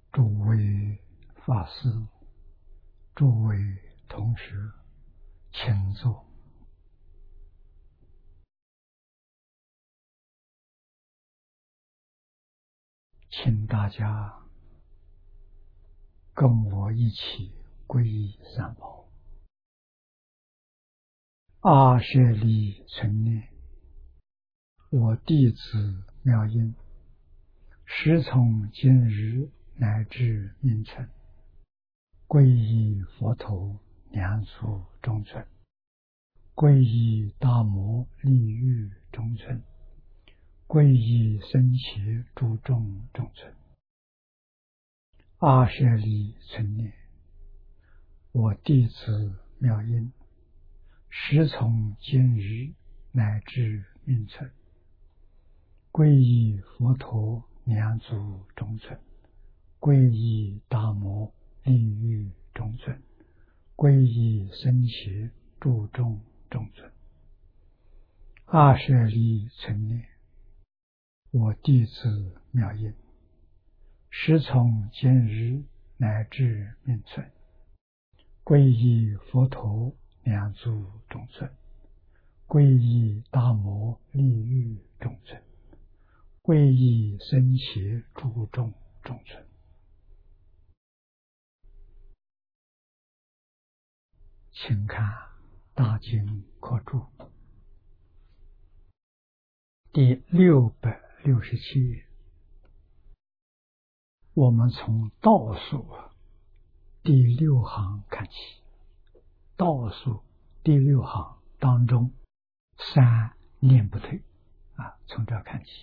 诸位法师、诸位同学，请坐。请大家跟我一起皈依三宝。阿舍利存念，我弟子妙音，时从今日乃至命存，皈依佛陀，两足中尊；皈依大摩利欲中尊；皈依僧伽诸众中尊。阿舍利存念，我弟子妙音，时从今日乃至命存，皈依佛陀，两足中尊；皈依大摩利欲中尊；皈依僧伽诸众中尊。阿舍利存念，我弟子妙音，时从今日乃至命存，皈依佛陀，两足中尊；皈依大摩利欲中尊；皈依僧伽诸众中尊。请看大经课注第667页，我们从倒数第6行看起。倒数第6行当中3念不退从这看起。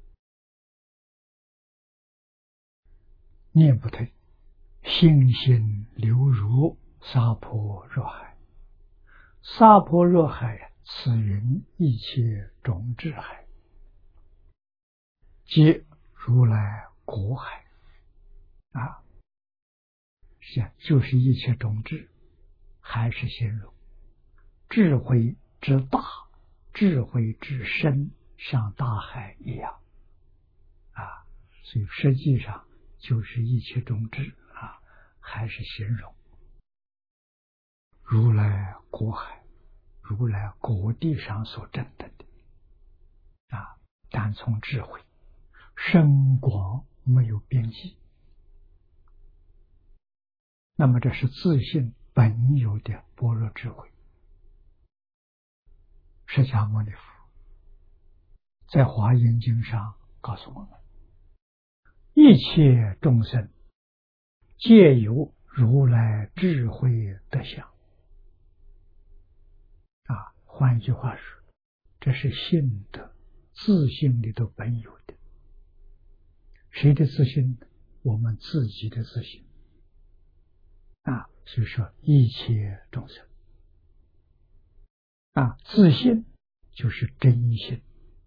念不退，心心流入沙婆若海。沙婆若海，此云一切种智海，皆如来果海就是一切种智，还是形容智慧之大，智慧之深，像大海一样所以实际上就是一切种智还是形容如来果海，如来果地上所证得的单从智慧深广没有边际，那么这是自性本有的般若智慧。释迦牟尼佛在华严经上告诉我们，一切众生皆有如来智慧德相换一句话说，这是性德，自性里头本有的。谁的自性？我们自己的自性所以说一切众生自性就是真心，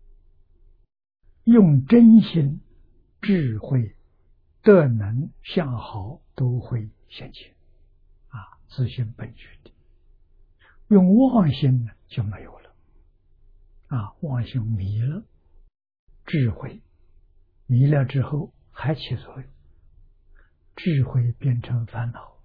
用真心智慧德能相好都会现前自性本具的。用妄心呢就没有了妄心迷了，智慧迷了之后还起作用，智慧变成烦恼。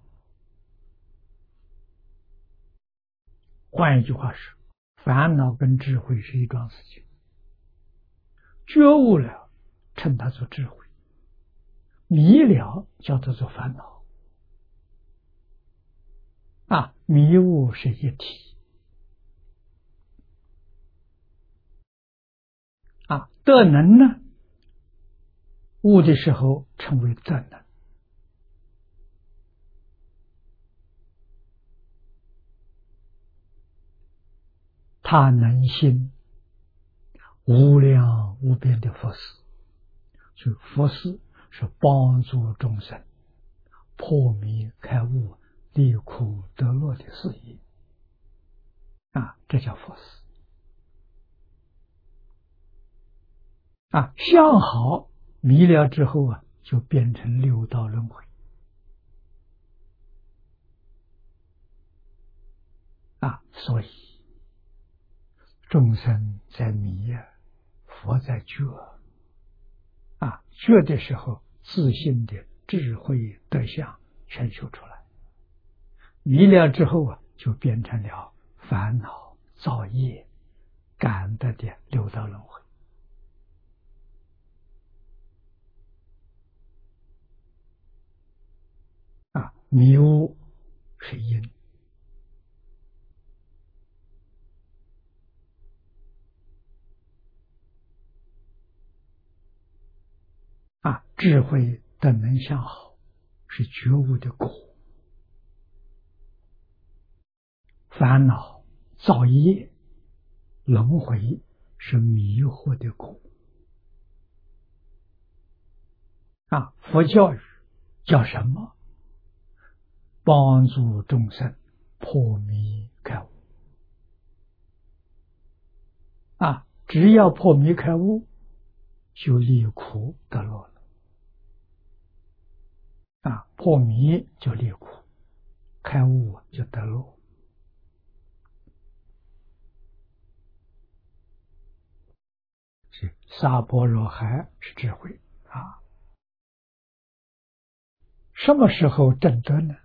换一句话说，烦恼跟智慧是一桩事情，觉悟了称它做智慧，迷了叫它做烦恼迷悟是一体德能呢，悟的时候称为德能，他能行无量无边的佛事，所以佛事是帮助众生破迷开悟、离苦得乐的事业这叫佛事相好迷了之后就变成六道轮回所以众生在迷佛在觉觉的时候自信的智慧德相全修出来。迷了之后啊，就变成了烦恼造业，感得的六道轮回。迷雾是因，智慧的能向好是觉悟的果，烦恼造业轮回是迷惑的果。佛教育叫什么？帮助众生破迷开悟。只要破迷开悟，就离苦得乐了。破迷就离苦，开悟就得乐。是萨婆若海是智慧什么时候证得呢？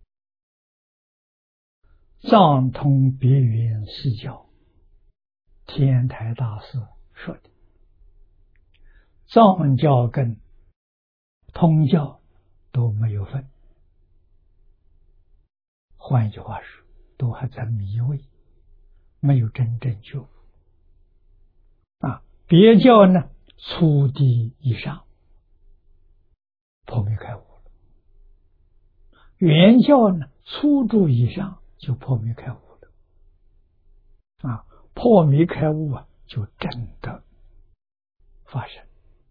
藏通别圆四教天台大师说的，藏教跟通教都没有分，换一句话说，都还在迷位，没有真正觉悟。别教呢，初地以上破迷开悟了；原教呢，初住以上就破迷开悟了。破迷开悟就真的发生，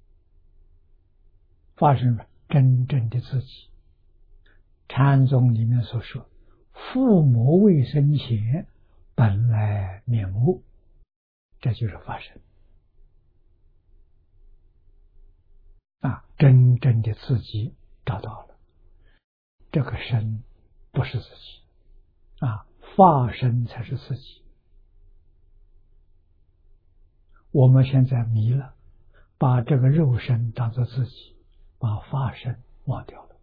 发生了真正的自己。禅宗里面所说，父母未生前本来面目，这就是发生。真正的自己找到了，这个身不是自己法身才是自己。我们现在迷了，把这个肉身当作自己，把法身忘掉了。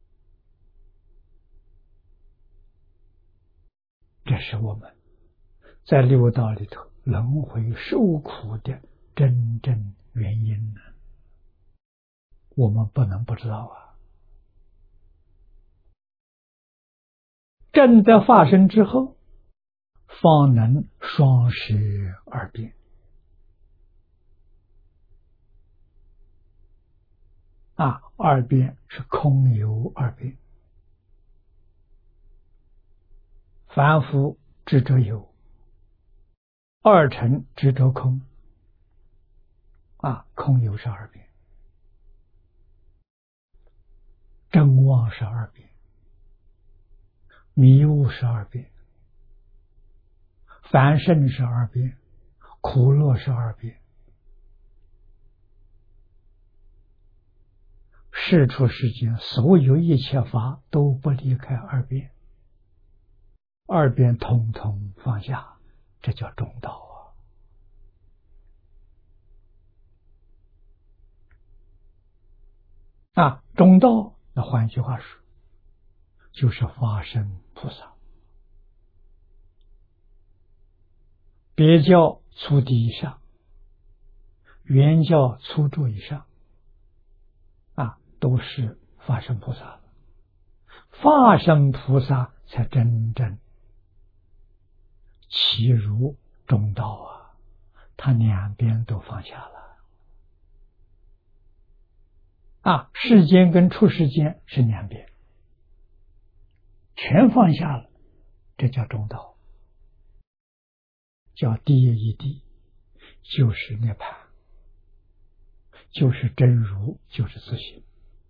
这是我们在六道里头轮回受苦的真正原因呢，我们不能不知道证得法身之后，方能双实二变。二变是空有二变，凡夫执着有，二乘执着空。空有是二变，真妄是二变，迷悟是二变，凡圣是二变，苦乐是二变。世出世间所有一切法都不离开二变，二变统统放下，这叫中道中道，那换句话说，就是法身菩萨。别教初地以上，原教初住以上都是法身菩萨了。法身菩萨才真正契入中道他两边都放下了。世间跟出世间是两边，全放下了，这叫中道，叫第一地，就是涅槃，就是真如，就是自性。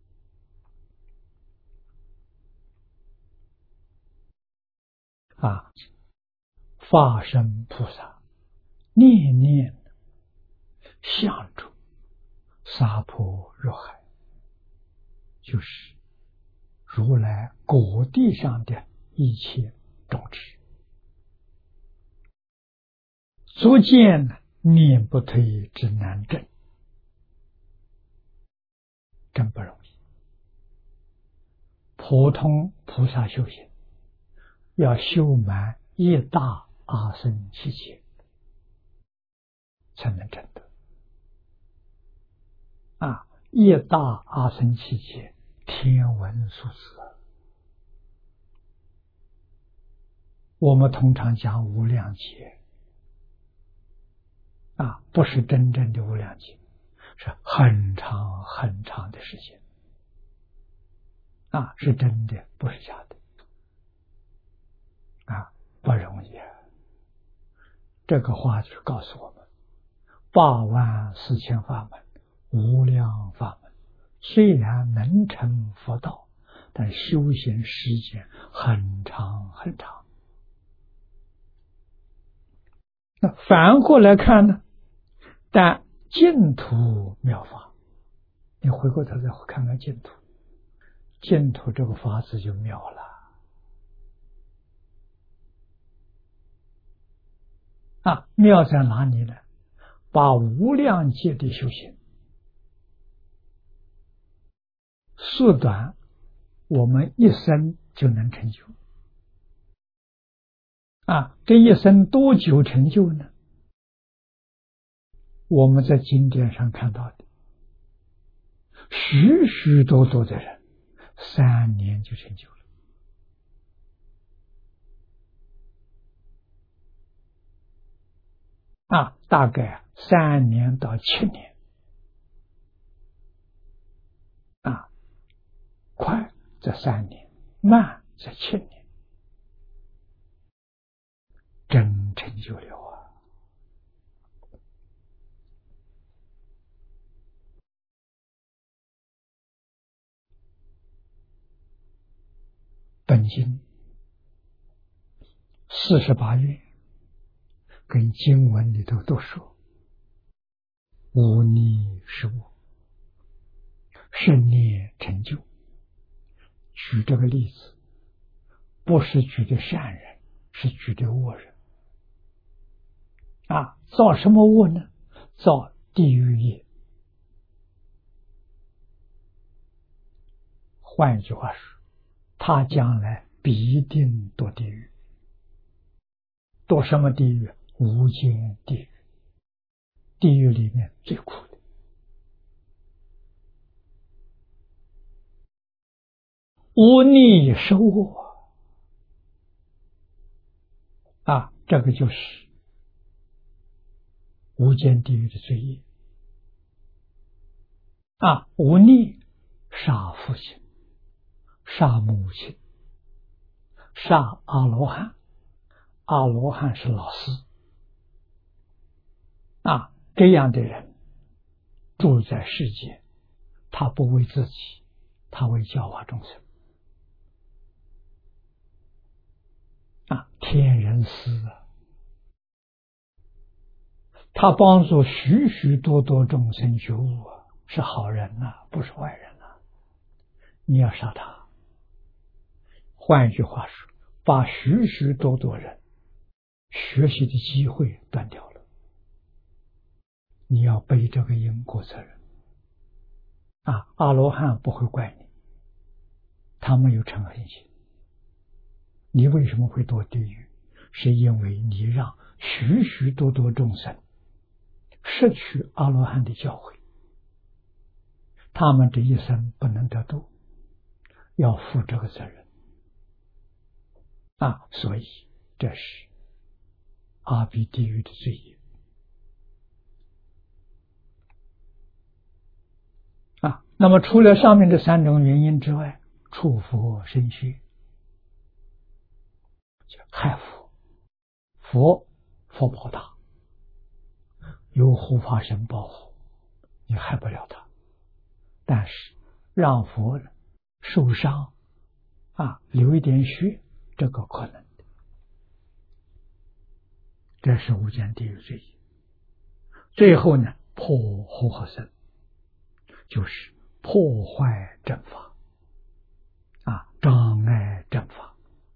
法身菩萨念念相住萨婆若海，就是如来果地上的一切种子，足见念不退之难证，真不容易普通菩萨修行要修满一大阿僧祇劫才能证得。一大阿僧祇劫天文数字，我们通常讲无量劫不是真正的无量劫，是很长很长的时间是真的，不是假的不容易这个话就是告诉我们84000法门，无量法门，虽然能成佛道，但修行时间很长很长。那反过来看呢，但净土妙法，你回过头再看看净土，净土这个法子就妙了妙在哪里呢？把无量劫的修行缩短，我们一生就能成就这一生多久成就呢？我们在经典上看到的许许多多的人3年就成就了大概3年到7年快在3年，慢在7年，真成就了本经48愿跟经文里头都说无逆是我，胜念成就。举这个例子不是举的善人，是举的恶人造什么恶呢？造地狱业。换一句话说，他将来必定堕地狱。堕什么地狱？无间地狱，地狱里面最苦的。无逆受恶这个就是无间地狱的罪业无逆，杀父亲，杀母亲，杀阿罗汉。阿罗汉是老师这样的人住在世界，他不为自己，他为教化众生天人师他帮助许许多多众生觉悟是好人不是坏人你要杀他。换一句话说，把许许多多人学习的机会断掉了，你要背这个因果责任阿罗汉不会怪你，他没有嗔恨心。你为什么会堕地狱？是因为你让许许多多众生失去阿罗汉的教诲，他们这一生不能得度，要负这个责任所以这是阿鼻地狱的罪业那么除了上面这3种原因之外，触佛生虚，害佛宝大，有护法神保护，你害不了他，但是让佛受伤流一点血，这个可能的，这是无间地狱罪业。最后呢，破和合僧，就是破坏正法障碍正法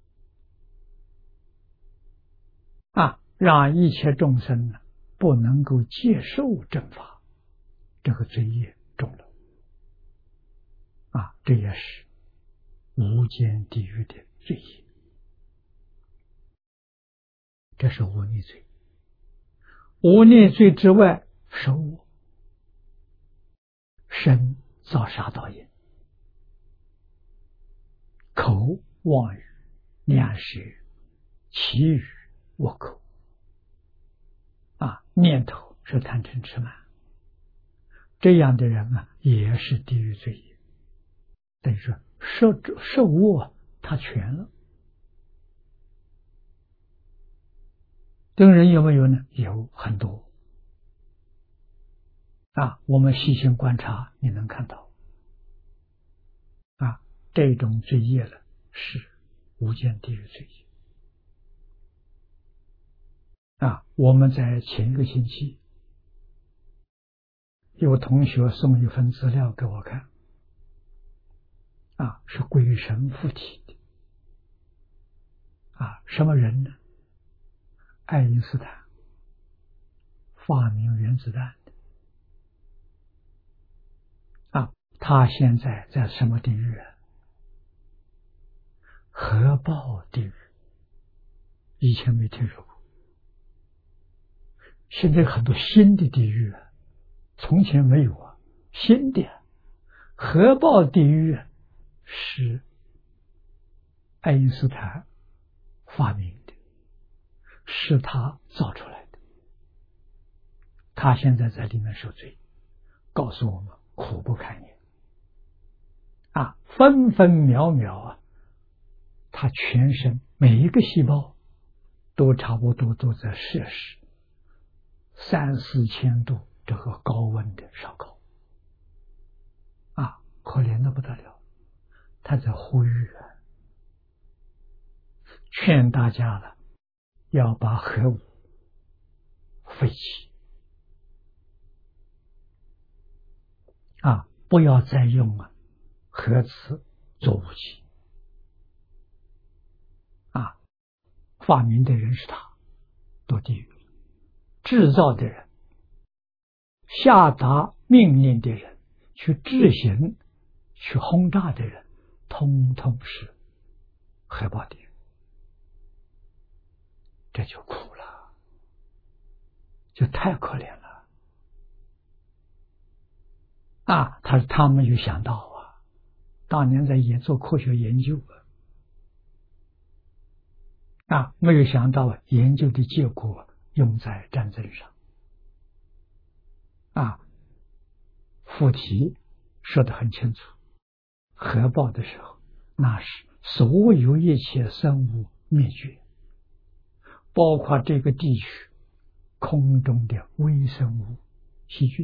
让一切众生不能够接受正法，这个罪业重了这也是无间地狱的罪业，这是无逆罪。无逆罪之外，手我身造杀盗业，口妄语、两舌、绮语、恶口，念头是贪嗔痴慢，这样的人也是地狱罪业。等于说受恶他全了。这种人有没有呢？有很多。我们细心观察，你能看到这种罪业了是无间地狱罪业。我们在前一个星期有同学送一份资料给我看，是鬼神附体的。什么人呢？爱因斯坦发明原子弹的。他现在在什么地狱？核爆地狱，以前没听说过。现在很多新的地狱从前没有新的核爆地狱是爱因斯坦发明的，是他造出来的。他现在在里面受罪，告诉我们苦不堪言。分分秒秒他全身每一个细胞都差不多都在摄氏3、4千度这个高温的烧烤。可怜的不得了。他在呼吁劝大家了，要把核武废弃，不要再用核子做武器。发明的人是他，堕地狱了。制造的人，下达命令的人，去执行、去轰炸的人，通通是核爆的人。这就苦了，就太可怜了。他没有想到当年在做科学研究没有想到研究的结果用在战争上。附体说得很清楚，核爆的时候，那是所有一切生物灭绝，包括这个地区空中的微生物、细菌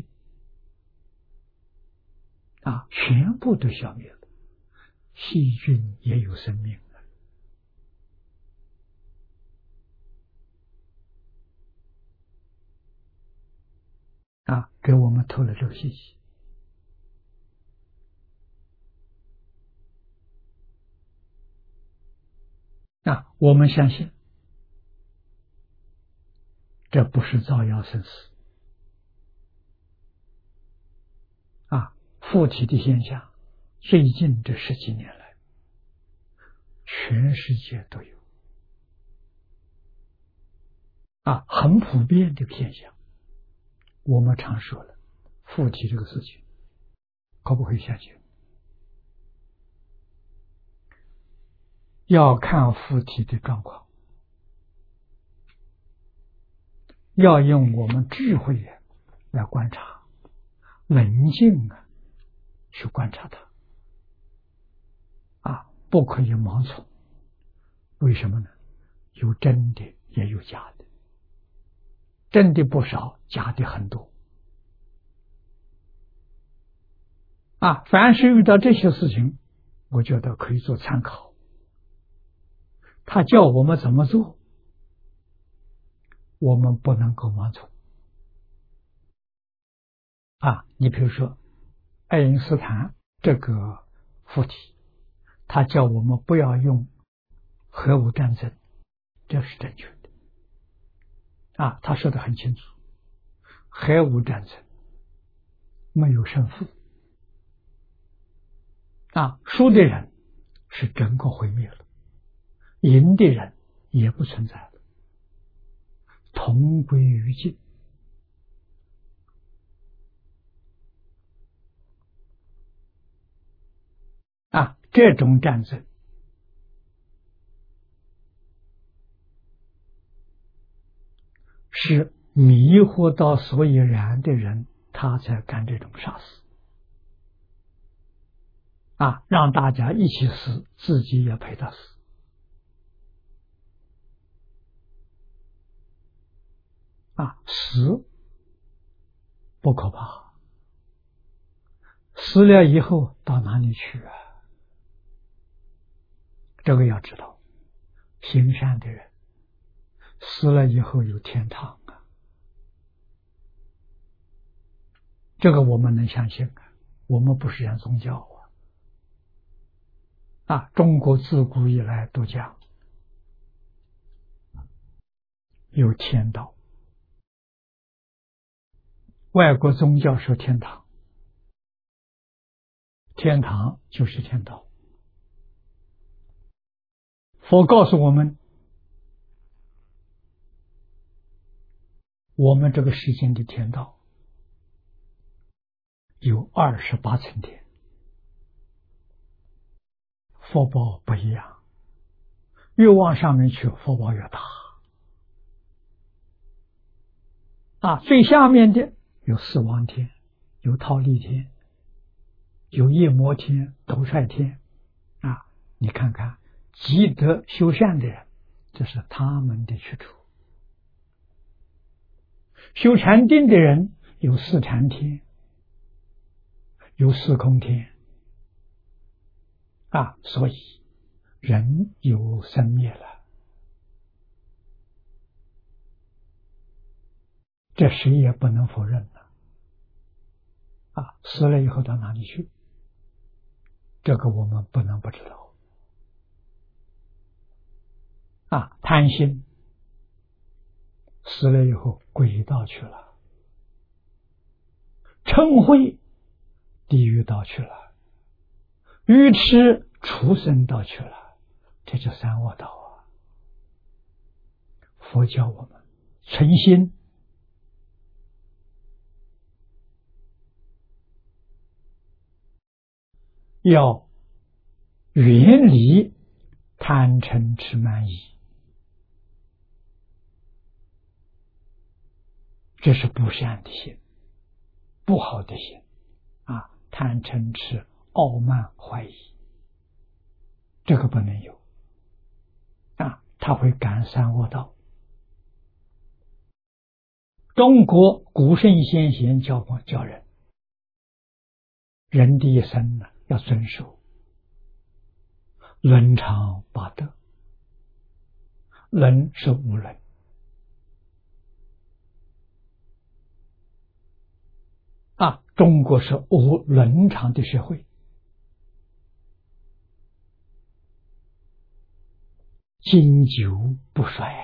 全部都消灭了。细菌也有生命给我们透了这个信息。我们相信这不是造谣生事。附体的现象最近这10几年来全世界都有很普遍的现象。我们常说了，附体这个事情可不可以相信？要看附体的状况，要用我们智慧来观察，冷静去观察它不可以盲从。为什么呢？有真的也有假的，真的不少，假的很多凡是遇到这些事情，我觉得可以做参考。他叫我们怎么做，我们不能够盲从你比如说爱因斯坦这个附体，他叫我们不要用核武战争，这是正确的他说得很清楚，核武战争没有胜负输的人是整个毁灭了，赢的人也不存在了，同归于尽。这种战争是迷惑到所以然的人，他才干这种傻事让大家一起死，自己也陪他死死不可怕，死了以后到哪里去这个要知道，行善的人死了以后有天堂这个我们能相信我们不是讲宗教中国自古以来都讲有天道，外国宗教说天堂，天堂就是天道。佛告诉我们，我们这个世间的天道有28层天，福报不一样，越往上面去福报越大最下面的有四王天，有忉利天，有夜摩天、斗率天你看看积德修善的人，这是他们的去处。修禅定的人有四禅天，有四空天所以人有生灭了，这谁也不能否认死了以后到哪里去，这个我们不能不知道贪心死了以后鬼道去了，嗔恚地狱道去了，愚痴畜生道去了，这就三恶道佛教我们存心要远离贪嗔痴慢疑，这是不善的心，不好的心贪嗔痴傲慢怀疑，这个不能有他会感三恶道。中国古圣先贤教人，人的一生要遵守伦常八德，伦是无伦中国是无伦常的社会，经久不衰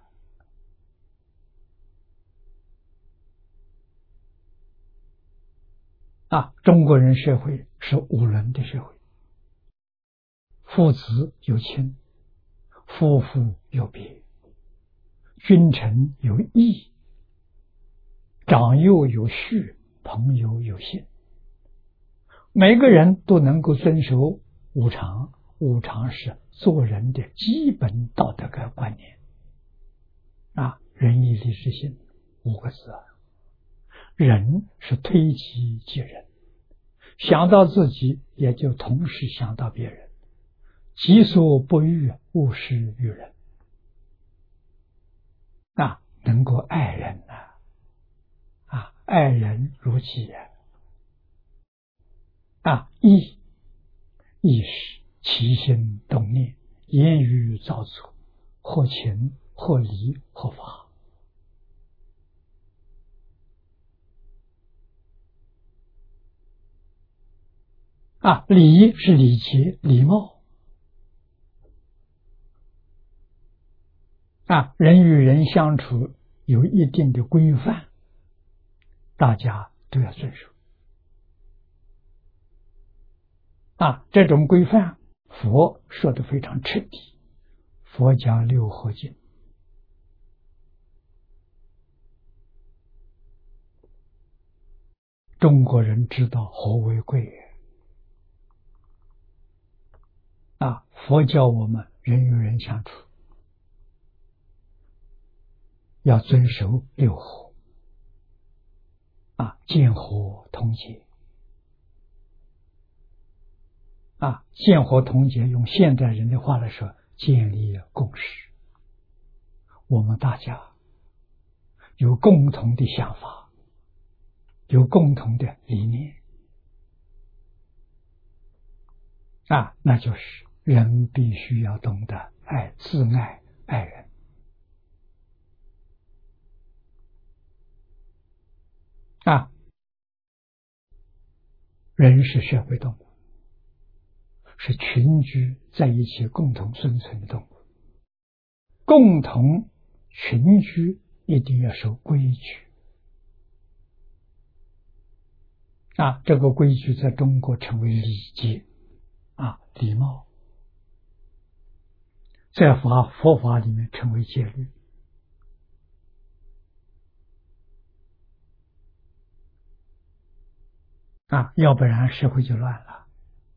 中国人社会是无伦的社会，父子有亲，夫妇有别，君臣有义，长幼有序，朋友有信，每个人都能够遵守五常。五常是做人的基本道德观念仁义礼智信5个字人是推己及人，想到自己也就同时想到别人，己所不欲，勿施于人能够爱人爱人如己义是起心动念，言语造作，或情或理或法礼是礼节礼貌人与人相处有一定的规范，大家都要遵守这种规范佛说的非常彻底，佛讲六合经，中国人知道何为贵佛教我们人与人相处要遵守六合见合同结见合同结，用现代人的话来说，建立共识。我们大家有共同的想法，有共同的理念那就是人必须要懂得自爱爱人人是社会动物，是群居在一起共同生存的动物，共同群居一定要守规矩这个规矩在中国称为礼节礼貌，在佛法里面称为戒律要不然社会就乱了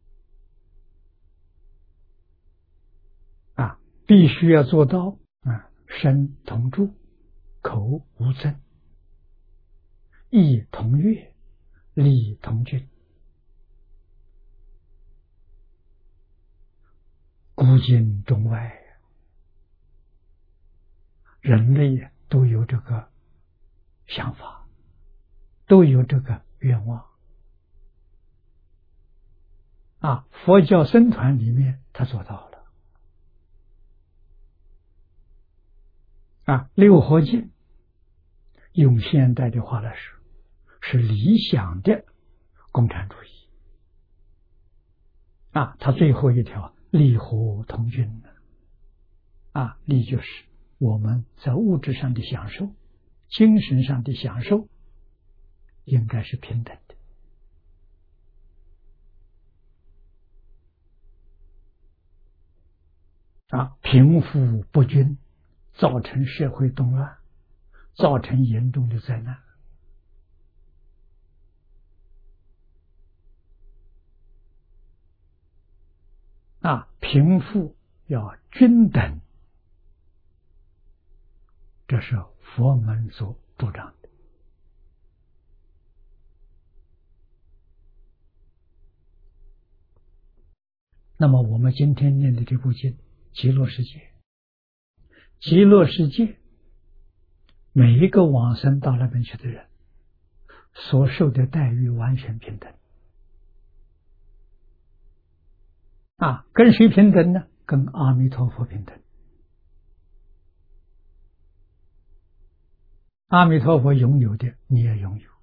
必须要做到身同住，口无争，意同悦，礼同均。古今中外，人类都有这个想法，都有这个愿望佛教僧团里面他做到了六合敬用现代的话来说是理想的共产主义他最后一条利合同均利就是我们在物质上的享受，精神上的享受应该是平等的贫富不均造成社会动乱，造成严重的灾难贫富要均等，这是佛门所主张的那么我们今天念的这部经极乐世界，极乐世界每一个往生到那边去的人所受的待遇完全平等跟谁平等呢？跟阿弥陀佛平等。阿弥陀佛拥有的你也拥有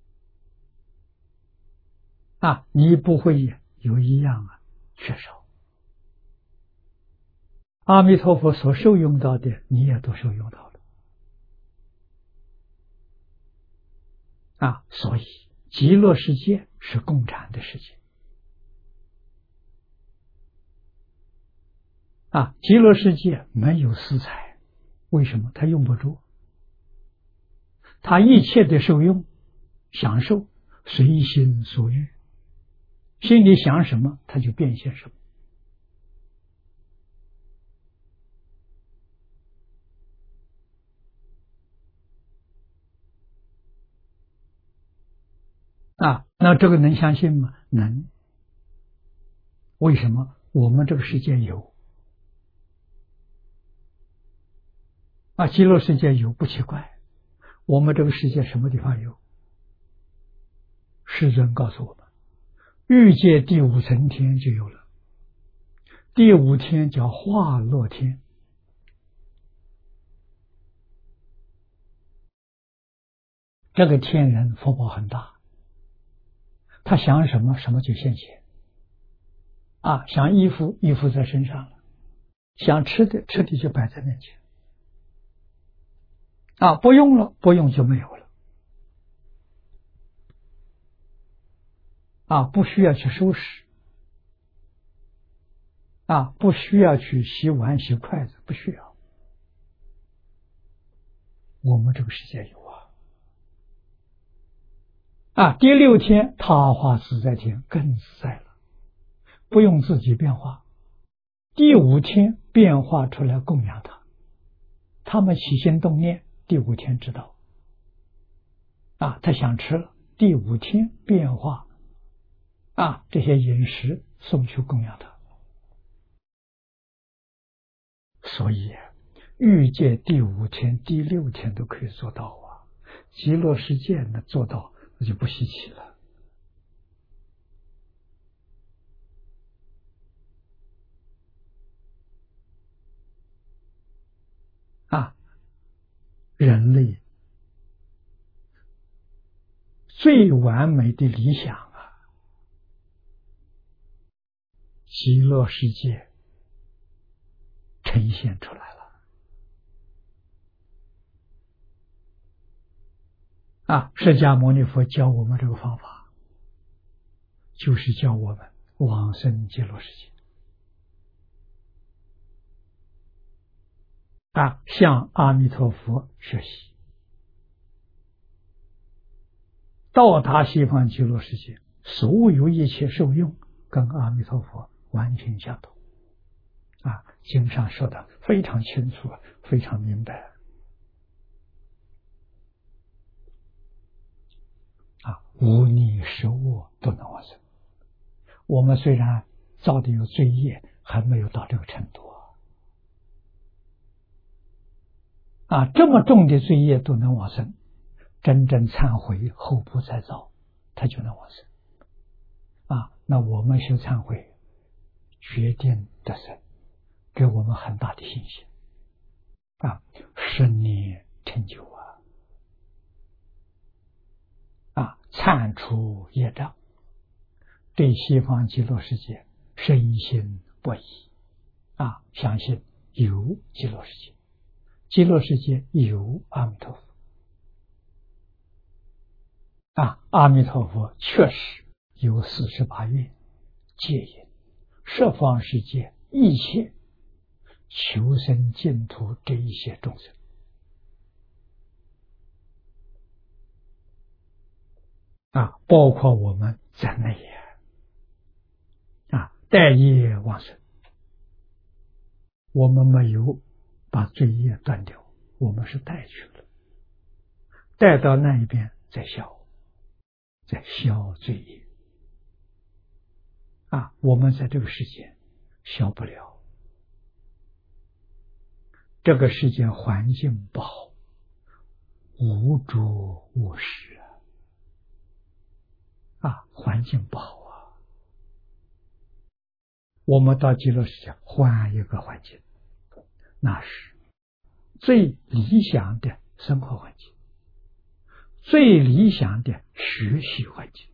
你不会有一样缺少。阿弥陀佛所受用到的你也都受用到了所以极乐世界是共产的世界极乐世界没有私财，为什么？他用不住，他一切的受用享受随心所欲，心里想什么他就变现什么那这个能相信吗？能。为什么？我们这个世界有极乐世界有不奇怪，我们这个世界什么地方有？世尊告诉我们，欲界第五层天就有了，第五天叫化乐天，这个天人福报很大，他想什么什么就现前想衣服衣服在身上了，想吃的吃的就摆在面前不用了不用就没有了不需要去收拾不需要去洗碗、洗筷子，不需要。我们这个世界有第6天他化自在天更自在了，不用自己变化。第5天变化出来供养他，他们起心动念，第5天知道他想吃了，第5天变化这些饮食送去供养他。所以欲界第5天、第6天都可以做到极乐世界呢做到，那就不稀奇了。人类最完美的理想极乐世界呈现出来了释迦牟尼佛教我们这个方法，就是教我们往生极乐世界向阿弥陀佛学习，到达西方极乐世界，所有一切受用跟阿弥陀佛完全相同经上说的非常清楚，非常明白无逆十恶都能往生。我们虽然造的有罪业，还没有到这个程度这么重的罪业都能往生，真正忏悔后不再造，他就能往生那我们修忏悔决定得生，给我们很大的信心10年成就忏除业障，对西方极乐世界深信不疑相信有极乐世界，极乐世界有阿弥陀佛阿弥陀佛确实有48愿戒引十方世界一切求生净土这一些众生包括我们在内带业往生，我们没有把罪业断掉，我们是带去了，带到那一边再消罪业我们在这个世界消不了，这个世界环境不好，无诸无实环境不好我们到极乐世界换一个环境，那是最理想的生活环境，最理想的学习环境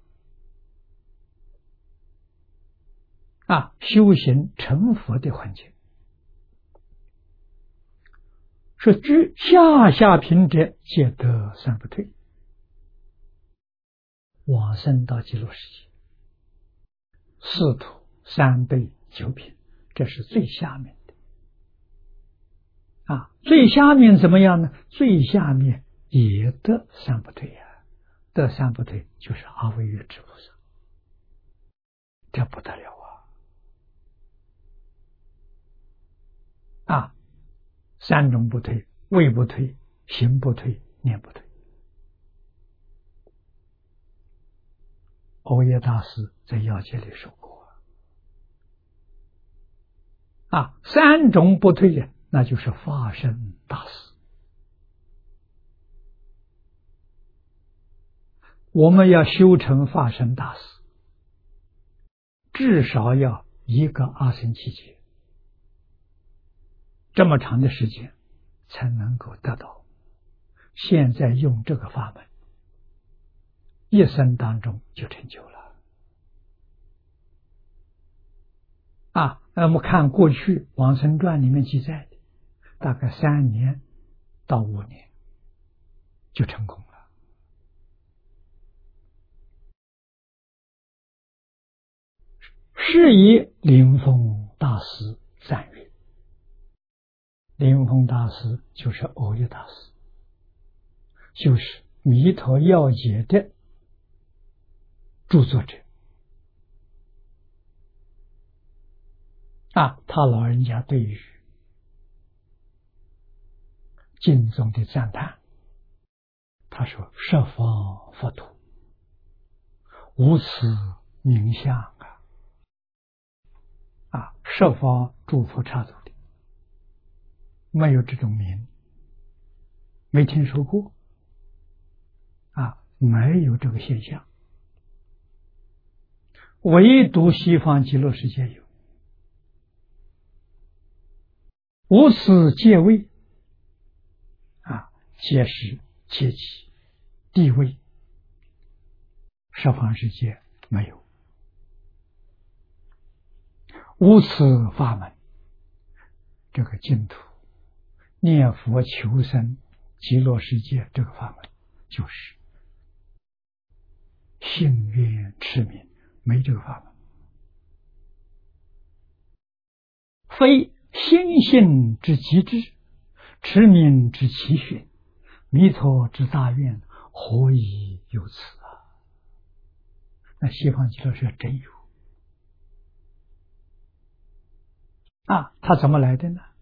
修行成佛的环境，是居下品者皆得三不退，往生到极乐世界，四土三辈九品，这是最下面的最下面怎么样呢？最下面也得三不退得三不退就是阿惟越致菩萨，这不得了三种不退，位不退，行不退，念不退。欧耶大师在要解里说过三种不退那就是法身大事。我们要修成法身大事，至少要一个阿僧祇劫，这么长的时间才能够得到。现在用这个法门，一生当中就成就了那么看过去往生传里面记载的，大概3年到5年就成功了。是以灵峰大师赞誉，莲峰大师就是耦约大师，就是《弥陀要解》的著作者他老人家对于经中的赞叹，他说：“十方佛土，无此名相十方诸佛刹土里没有这种名，没听说过没有这个现象，唯独西方极乐世界有。无此界位皆是阶级地位，十方世界没有。无此法门，这个净土念佛求生极乐世界这个法门，就是信愿持名，没这个法门。非心性之极致，持名之奇寻，弥陀之大愿，何以有此那西方极乐世界真有它怎么来的呢？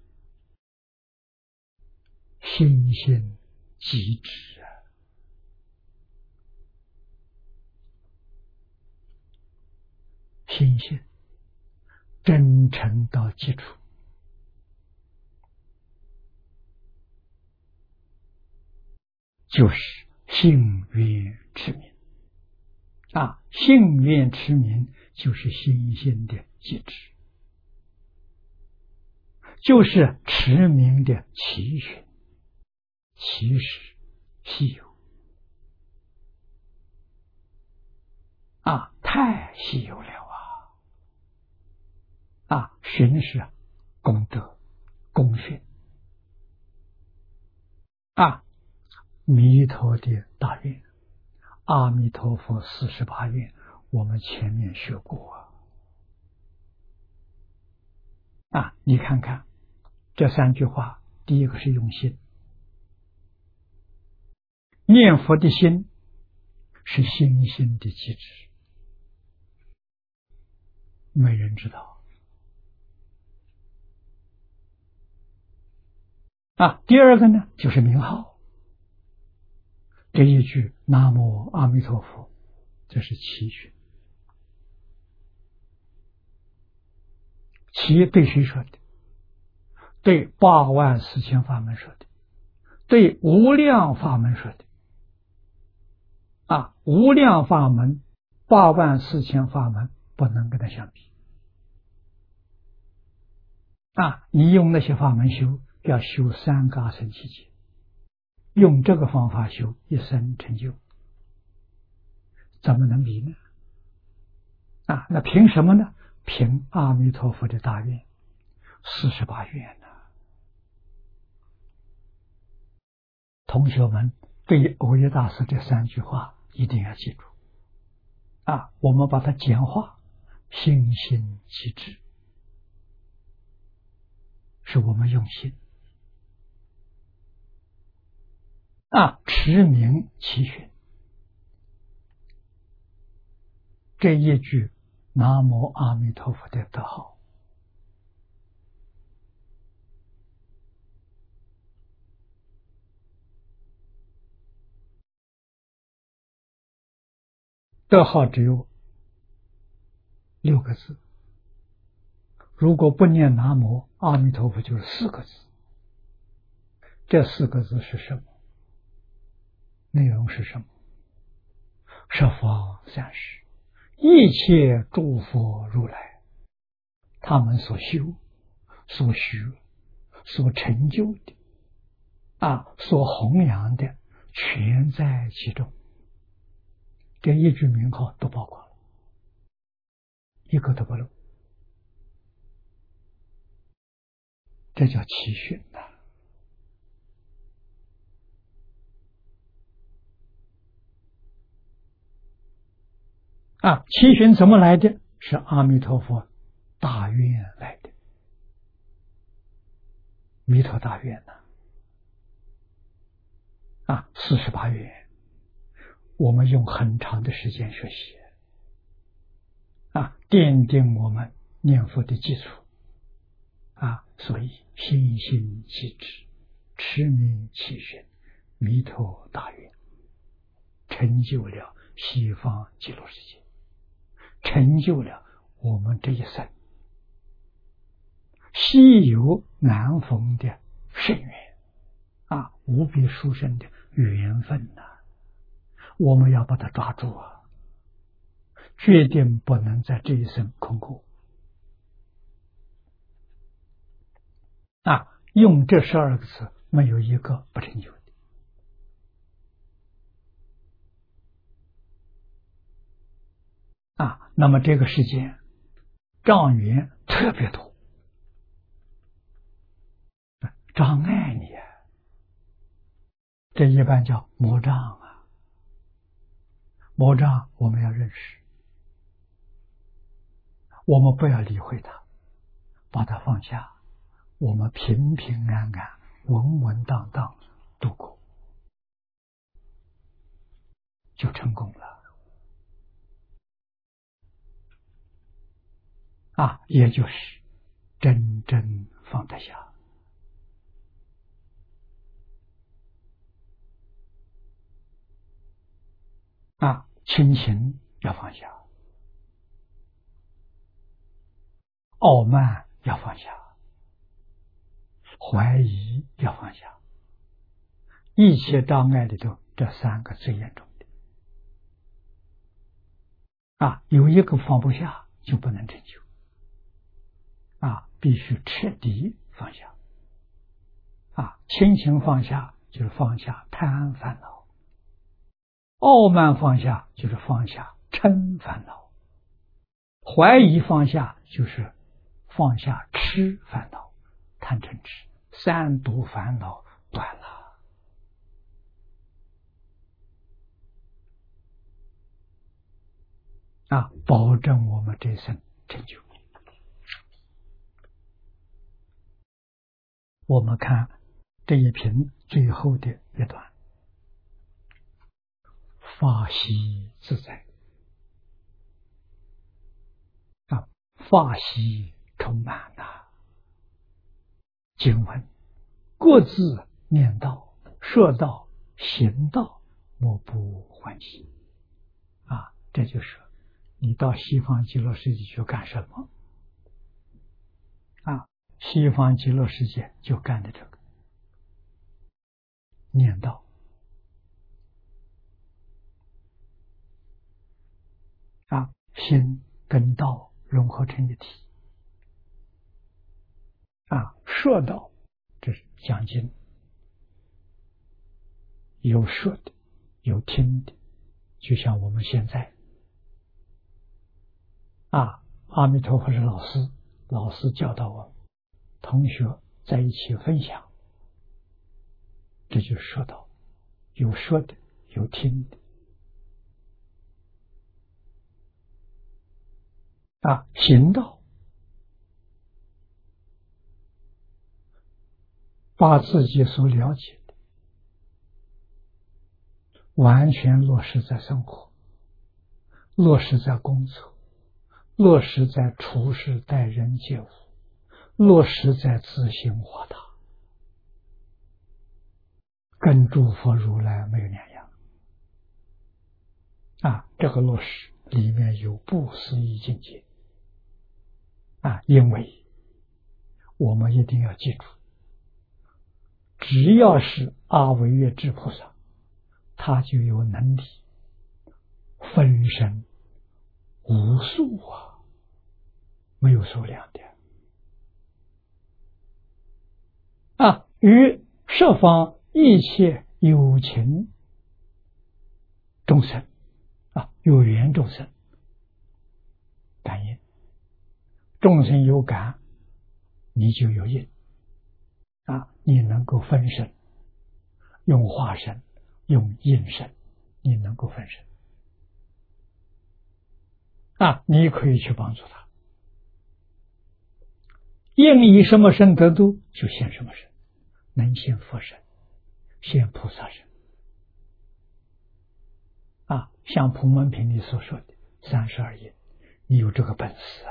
心性极致心性真诚到基础，就是信愿持名信愿持名就是心性的极致，就是持名的奇寻，奇实稀有太稀有了寻是功德功勋弥陀的大愿，阿弥陀佛48愿，我们前面学过你看看这3句话，第一个是用心，念佛的心是心性的极致，没人知道第二个呢，就是名号，这一句南无阿弥陀佛，这是奇寻。奇对谁说的？对84000法门说的，对无量法门说的无量法门84000法门不能跟它相比你用那些法门修，要修3嘎神奇劫，用这个方法修一生成就，怎么能比呢？那凭什么呢？凭阿弥陀佛的大愿48愿同学们对耦约大师这3句话一定要记住我们把它简化，心性极致，是我们用心持名奇寻，这一句南无阿弥陀佛的德号德号只有6个字，如果不念南无阿弥陀佛就是4个字。这4个字是什么？内容是什么？十方三世一切诸佛如来，他们所修所学所成就的所弘扬的全在其中，这一句名号都包括了，一个都不漏，这叫奇寻奇寻怎么来的？是阿弥陀佛大愿来的弥陀大愿呢，48愿，我们用很长的时间学习奠定我们念佛的基础所以心心即止，持名起寻，弥陀大愿，成就了西方极乐世界，成就了我们这一生稀有难逢的圣缘无比殊胜的缘分我们要把它抓住决定不能在这一生空过用这12个字没有一个不成就的那么这个世界障缘特别多，障碍你这一般叫魔障魔障我们要认识，我们不要理会它，把它放下，我们平平安安稳稳当当度过就成功了也就是真正放得下亲情要放下，傲慢要放下，怀疑要放下，一切障碍里头这3个最严重的有一个放不下就不能成就必须彻底放下亲情放下就是放下贪烦恼，傲慢放下就是放下嗔烦恼，怀疑放下就是放下痴烦恼，贪嗔痴3毒烦恼断了保证我们这一生成就。我们看这一品最后的一段，法喜自在法喜充满经文各自念道说道行道莫不欢喜这就是你到西方极乐世界去干什么西方极乐世界就干的这个念道心跟道融合成一体说道这是讲经，有说的有听的，就像我们现在阿弥陀佛是老师教导我们，同学在一起分享，这就是说道，有说的有听的行道把自己所了解的完全落实在生活，落实在工作，落实在处事待人接物，落实在自性化大，跟诸佛如来没有两样这个落实里面有不思议境界因为我们一定要记住，只要是阿惟越致菩萨，他就有能力分身无数没有数量的与十方一切有情众生有缘众生感应，众生有感，你就有应你能够分身，用化身用应身，你能够分身你可以去帮助他，应以什么身得度就现什么身能现佛身，现菩萨身。像普门品里所说的32因，你有这个本事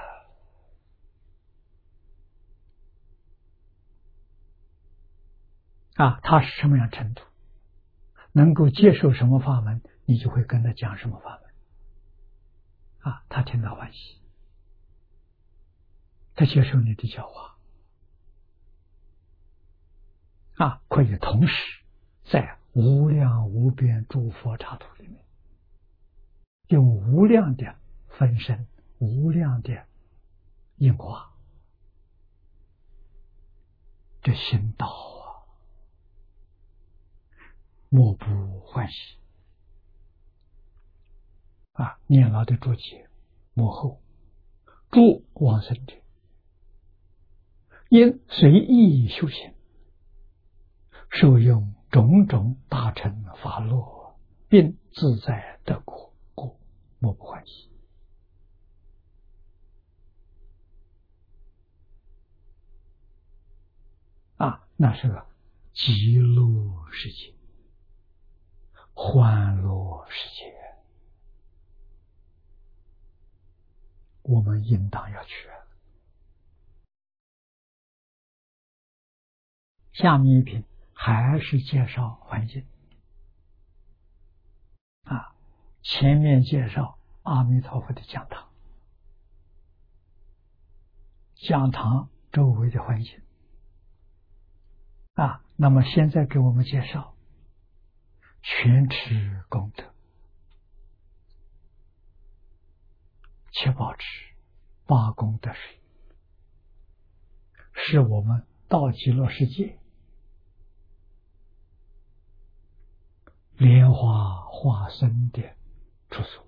他是什么样程度，能够接受什么法门，你就会跟他讲什么法门他听到欢喜，他接受你的教化可以同时在无量无边诸佛刹土里面，用无量的分身，无量的应化，这行道莫不欢喜念老的注解幕后，诸往生者因随意修行，受用种种大乘法乐，并自在得果，故莫不欢喜那是个极乐世界，欢乐世界，我们应当要去。下面一品还是介绍环境前面介绍阿弥陀佛的讲堂，讲堂周围的环境那么现在给我们介绍全持功德、七宝池、八功德水，是我们到极乐世界莲花化身的住所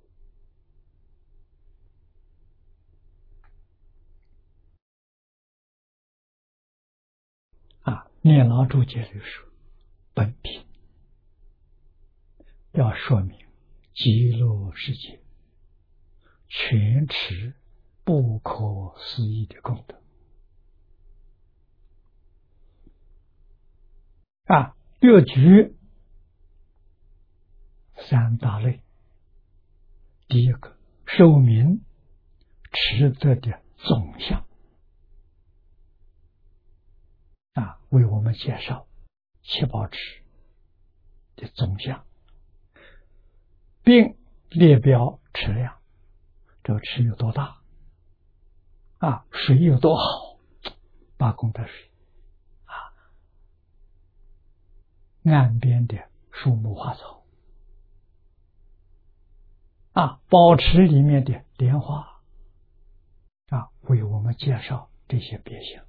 念老注解里说，本品要说明极乐世界全持不可思议的功德略举三大类。第一个，寿命持德的总相为我们介绍七宝池的总相，并列表池量，这个池有多大水有多好，八功德水岸边的树木花草宝池里面的莲花为我们介绍这些别相。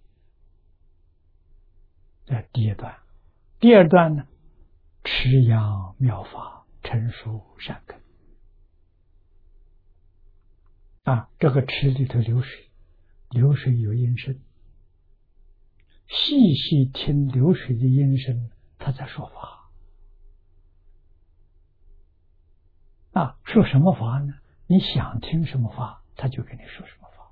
在第一段。第二段呢，持养妙法，成熟善根这个池里头流水，流水有音声，细细听流水的音声，他在说法说什么法呢？你想听什么法，他就给你说什么法。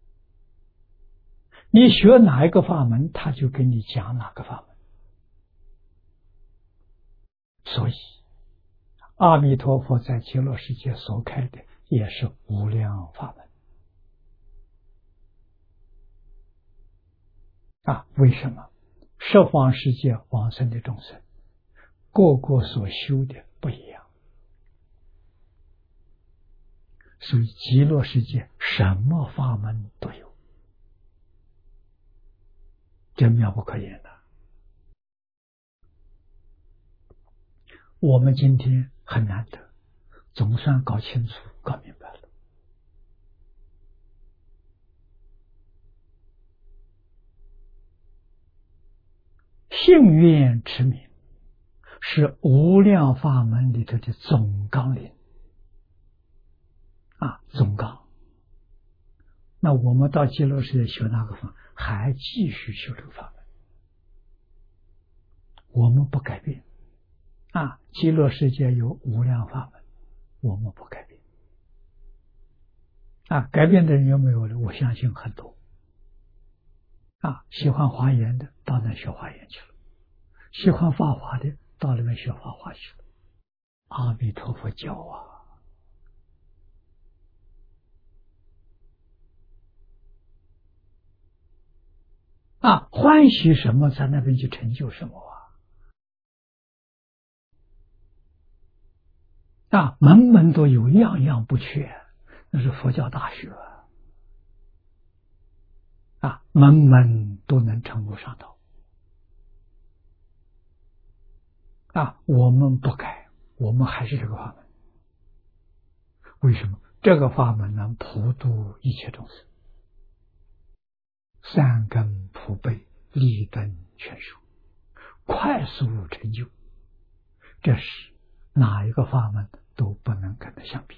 你学哪一个法门，他就给你讲哪个法门。所以阿弥陀佛在极乐世界所开的也是无量法门为什么？十方世界往生的众生个个所修的不一样，所以极乐世界什么法门都有，这妙不可言的。我们今天很难得，总算搞清楚搞明白了。信愿持名是无量法门里头的总纲领总纲。那我们到极乐世界修那个法，还继续修这个法门，我们不改变极乐世界有无量法门，我们不改变改变的人有没有呢？我相信很多喜欢华严的到那学华严去了喜欢画画的到里面学画画去了。阿弥陀佛教欢喜什么，在那边去成就什么门门都有，样样不缺，那是佛教大学门门都能成入上道我们不改，我们还是这个法门。为什么？这个法门能普度一切众生，三根普被，利灯全收，快速成就，这是哪一个法门都不能跟它相比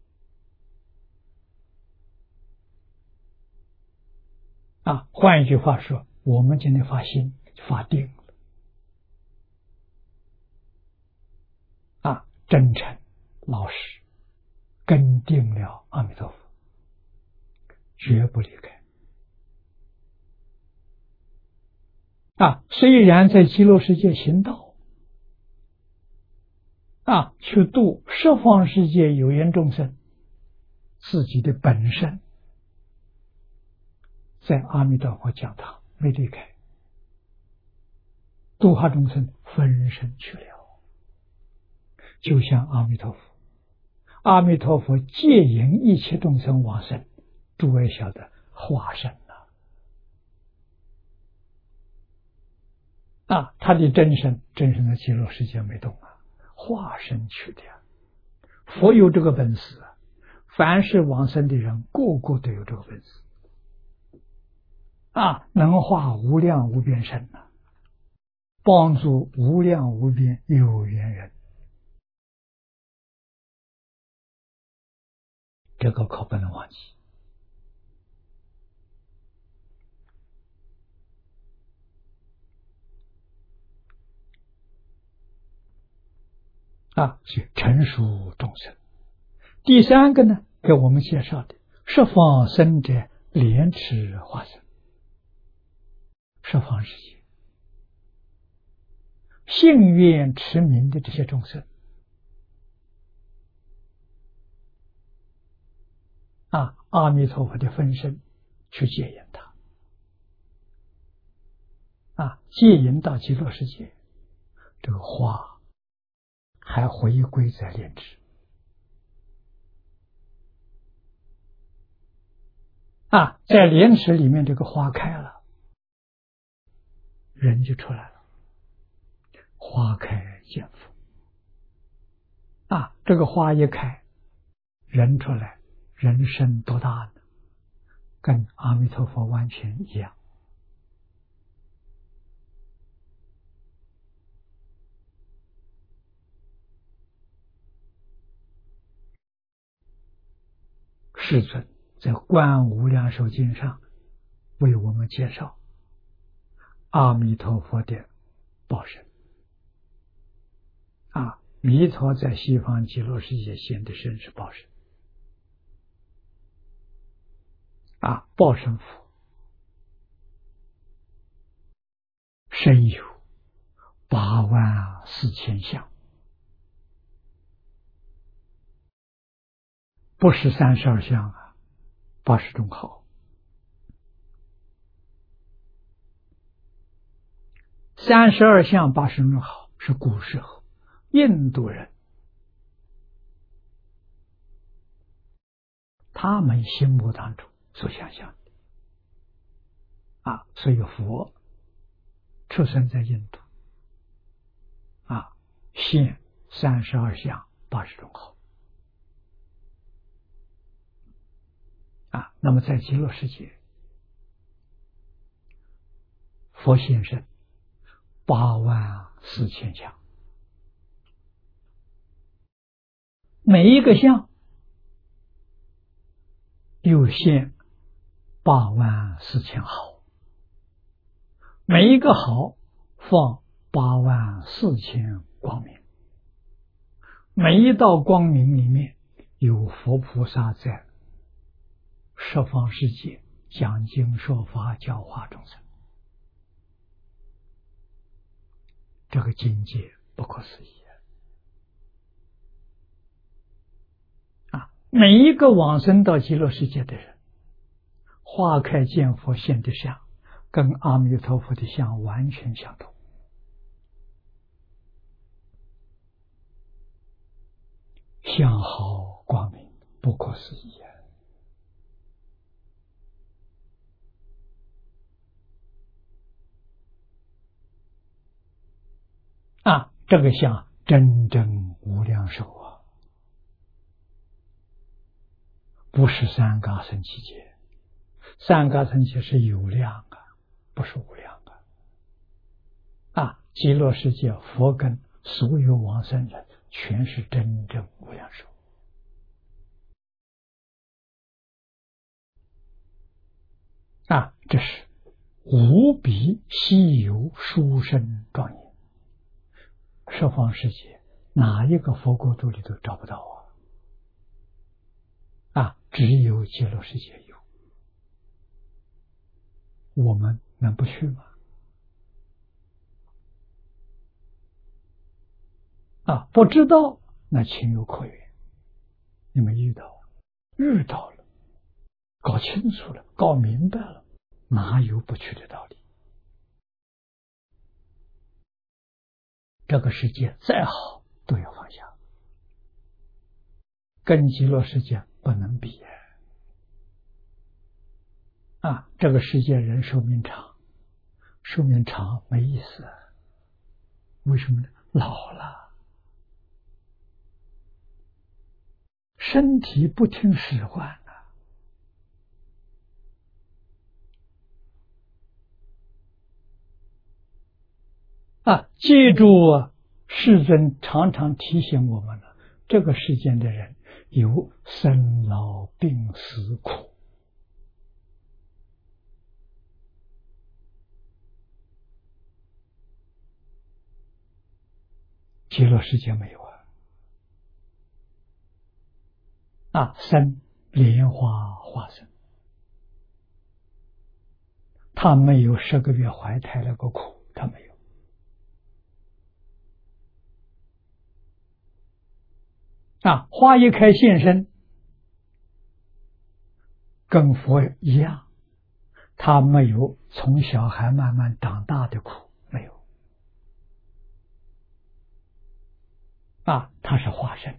的换一句话说，我们今天发心发定了真诚老实，跟定了阿弥陀佛，绝不离开虽然在极乐世界行道去度十方世界有缘众生，自己的本身在阿弥陀佛讲堂没离开，度化众生分身去了，就像阿弥陀佛，阿弥陀佛戒引一切众生往生，诸位晓得化身他的真身在极乐世界没动化身去的佛有这个本事凡是往生的人个个都有这个本事能化无量无边身帮助无量无边有缘人，这个可不能忘记去成熟众生。第三个呢，给我们介绍的十方生者莲池化身，十方世界信愿持名的这些众生阿弥陀佛的分身去接引他接引到极乐世界，这个花还回归在莲池在莲池里面，这个花开了，人就出来了，花开见佛这个花一开，人出来，人生多大呢？跟阿弥陀佛完全一样世尊在《观无量寿经》上为我们介绍阿弥陀佛的报身弥陀在西方极乐世界现的身是报身报身佛身有84000相，不是32相80种好。32相80种好是古时候印度人他们心目当中所想象的所以佛出生在印度现32相80种好那么在极乐世界佛现身84000相，每一个相又现84000好，每一个好放84000光明，每一道光明里面有佛菩萨在十方世界讲经说法教化众生， 这个境界不可思议每一个往生到极乐世界的人，花开见佛现的相，跟阿弥陀佛的相完全相同，相好光明，不可思议这个相真正无量寿不是三嘎僧祇劫，三嘎僧祇是有量不是无量极乐世界佛跟所有往生人全是真正无量寿这是无比稀有殊胜庄严，十方世界哪一个佛国度里都找不到只有极乐世界有，我们能不去吗？不知道那情有可原，你们遇到了，搞清楚了，搞明白了，哪有不去的道理？这个世界再好都要放下，跟极乐世界不能比这个世界人寿命长，寿命长没意思为什么呢？老了，身体不听使唤记住世尊常常提醒我们了，这个世间的人有生老病死苦，极乐世界没有生莲花化身，他没有10个月怀胎那个苦，他没有花一开现身，跟佛一样，他没有从小孩慢慢长大的苦，没有他是化身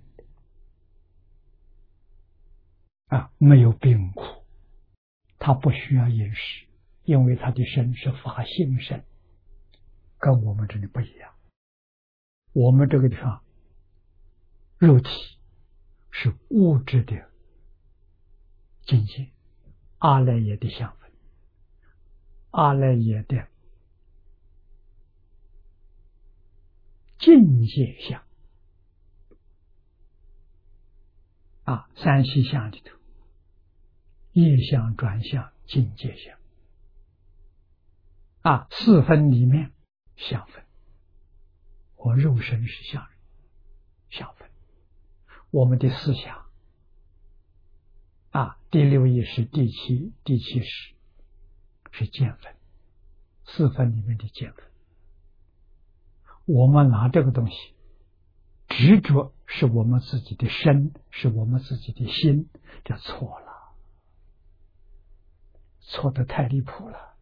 没有病苦，他不需要饮食，因为他的身是法性身，跟我们这里不一样。我们这个地方肉体是物质的境界，阿赖耶的相分，阿赖耶的境界相三细相里头，业相、转相、境界相四分里面相分，我肉身是相分，我们的思想第六意识、第七识是见分，四分里面的见分，我们拿这个东西执着是我们自己的身，是我们自己的心，这错了，错得太离谱了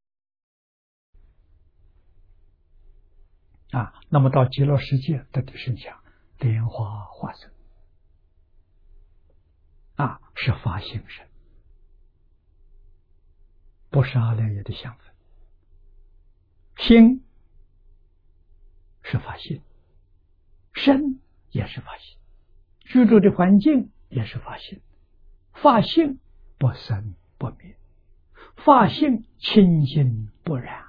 那么到极乐世界得的剩下莲花化身是法性身，不是阿赖耶的相分，心是法性，身也是法性，居住的环境也是法性，法性不生不灭，法性清净不染。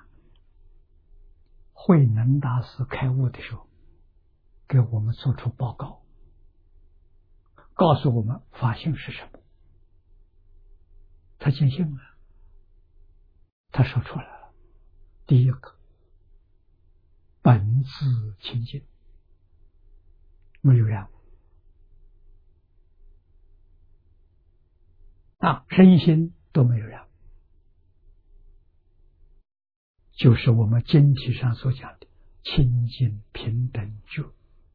慧能大师开悟的时候给我们做出报告，告诉我们法性是什么，他见性了，他说出来了，第一个本自清净，没有染身心都没有染，就是我们经题上所讲的清净平等觉。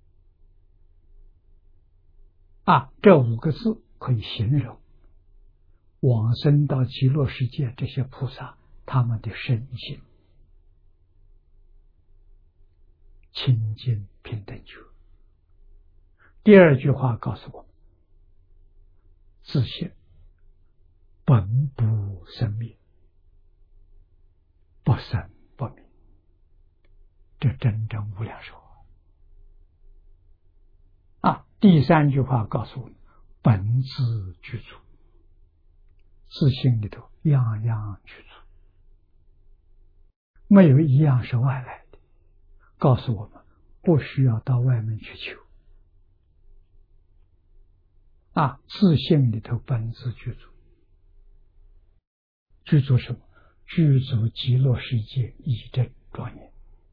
这五个字可以形容往生到极乐世界这些菩萨他们的身心。清净平等觉。第二句话告诉我们，自性本不生灭，不生不灭，这真正无量寿。第三句话告诉我们，本自具足，自性里头样样具足，没有一样是外来的，告诉我们不需要到外面去求。自性里头本自具足，具足什么？具足极乐世界义正庄严。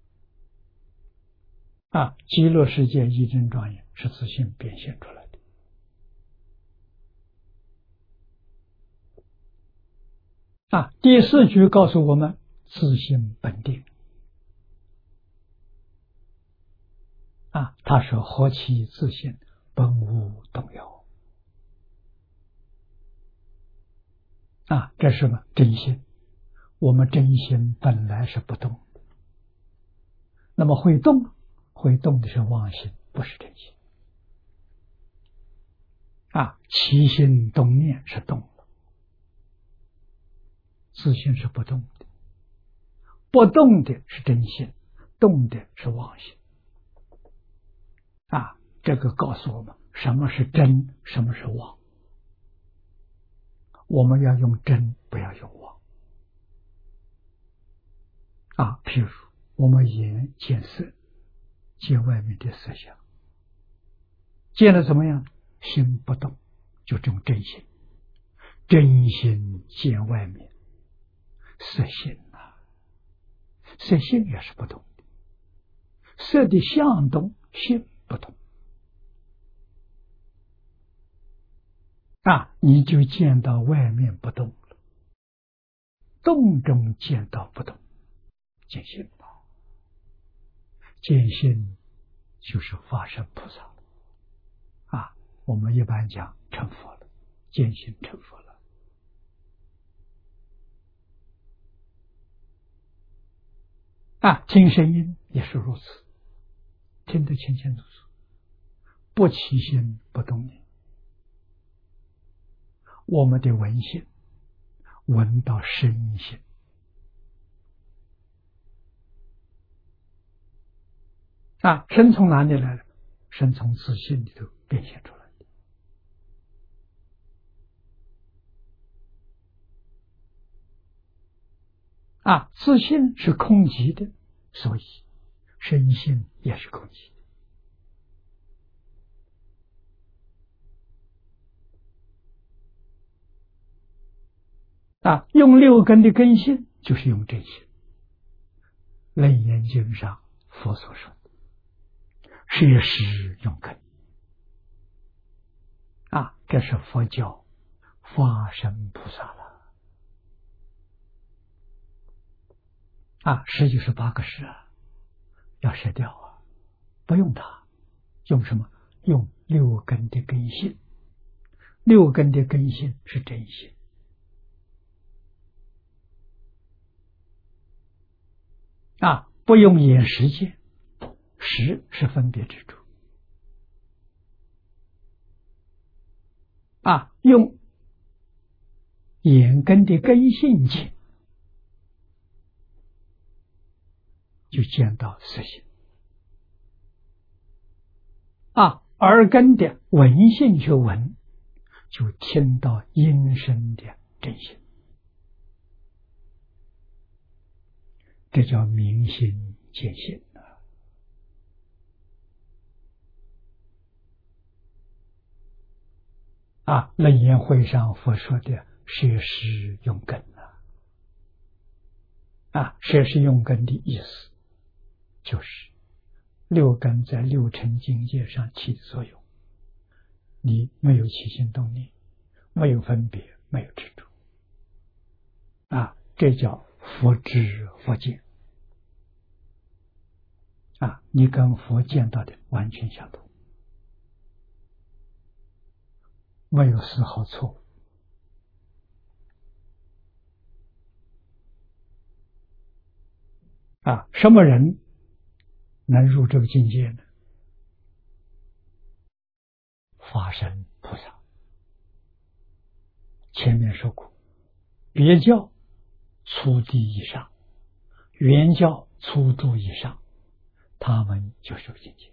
极乐世界义正庄严是自性变现出来的。第四句告诉我们，自性本定。他说何其自性，本无动摇。这是什么？真心。我们真心本来是不动的，那么会动的是妄心，不是真心。起心动念是动的，自性是不动的，不动的是真心，动的是妄心。这个告诉我们什么是真，什么是妄。我们要用真，不要用妄。譬如我们眼见色，见外面的色相，见了怎么样？心不动，就这种真心。真心见外面色心色心也是不动的，色的相动，心不动。你就见到外面不动了，动中见到不动，见性了。见性就是发身菩萨了。我们一般讲成佛了，见性成佛了。听声音也是如此，听得清清楚楚，不起心不动念。我们的闻性闻到声性，声从哪里来的？声从自性里头变现出来的。自性是空寂的，所以声性也是空寂的。用六根的根性，就是用真心。楞严经上佛所说的摄施用根。这是佛教发身菩萨了。施就是8个施要舍掉不用它，用什么？用六根的根性。六根的根性是真心。不用眼识见，识是分别之处。用眼根的根性见，就见到色性。耳根的闻性去闻，就听到音声的真性。这叫明心见性楞严会上佛说的摄施用根摄施用根的意思就是六根在六尘境界上起的作用。你没有起心动念，没有分别，没有执着这叫佛知佛见。 你跟佛见到的完全相同，没有丝毫错误。什么人能入这个境界呢？法身菩萨。前面说过，别教初地以上，原教初度以上，他们就是这个境界。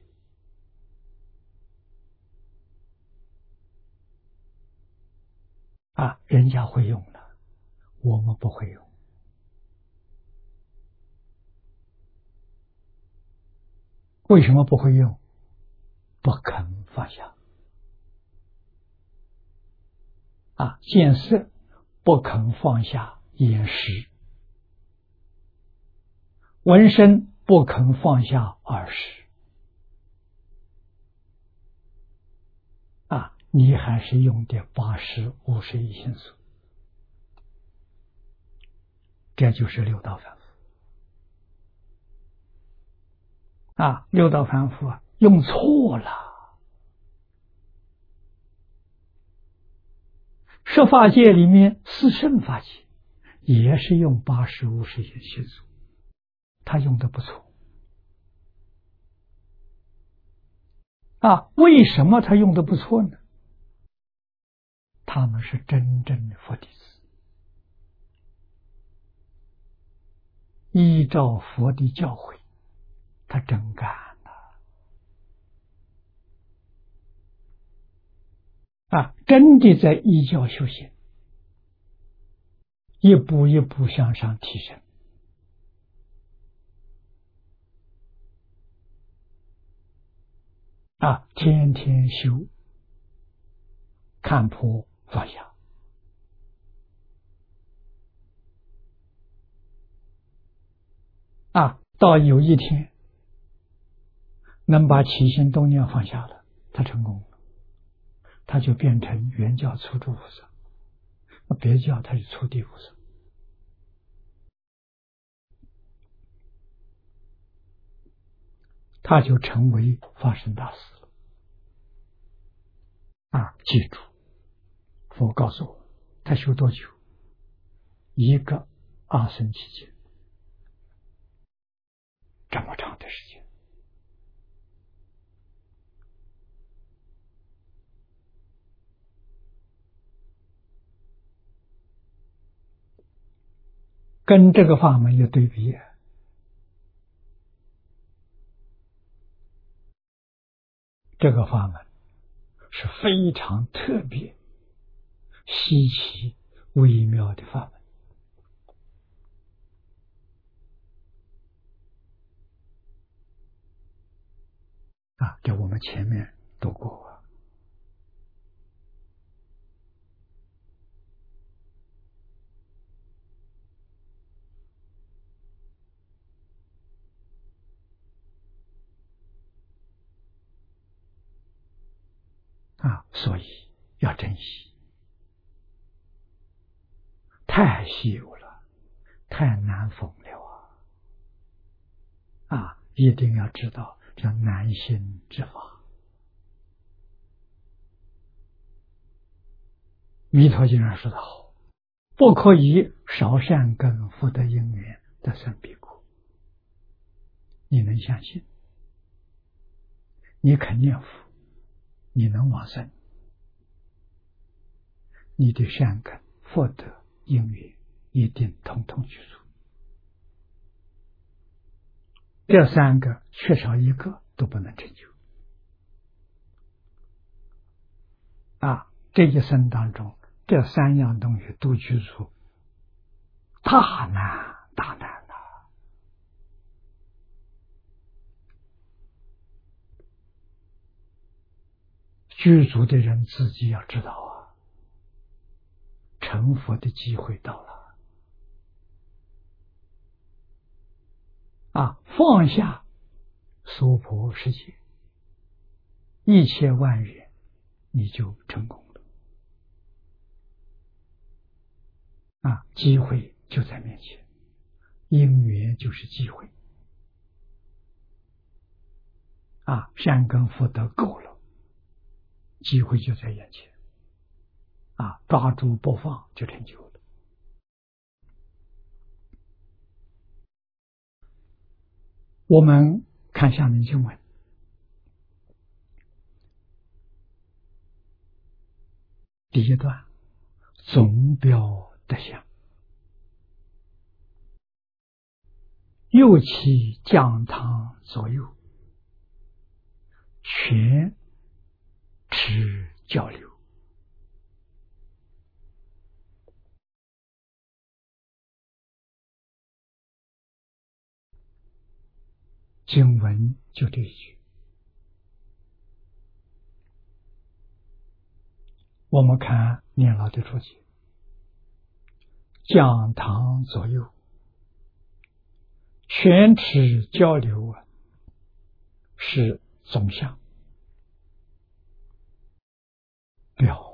人家会用了，我们不会用。为什么不会用？不肯放下。见色不肯放下眼识，闻声不肯放下耳识。你还是用的八识五识一心所，这就是六道凡夫。六道凡夫用错了。十法界里面四圣法界也是用八识五识一心所，他用的不错。为什么他用的不错呢？他们是真正的佛弟子，依照佛的教诲，他真干了。真的在依教修行，一步一步向上提升。天天修，看破放下。到有一天能把起心动念放下了，他成功了，他就变成原教初住菩萨，别教他是初地菩萨。他就成为法身大师了。记住，佛告诉我，他修多久？一个阿僧祇劫，这么长的时间。跟这个法门有对比。这个法门是非常特别、稀奇、微妙的法门。这我们前面读过。所以要珍惜，太稀有了，太难逢了一定要知道叫难行之法。弥陀经上说得好，不可以少善根福德因缘得生彼国。你能相信，你肯念佛，你能往生，你的善根福德因缘一定统统具足。这三个缺少一个都不能成就。这一生当中，这三样东西都具足，大难大难了。具足的人自己要知道成佛的机会到了。放下娑婆世界，一切万缘，你就成功了。机会就在面前，因缘就是机会。 善根福德够了，机会就在眼前，抓住不放就成就了。我们看下面经文，第一段总表德相，右起降堂左右，全持交流。经文就这一句。我们看念老的注解，讲堂左右，全持交流是总相，表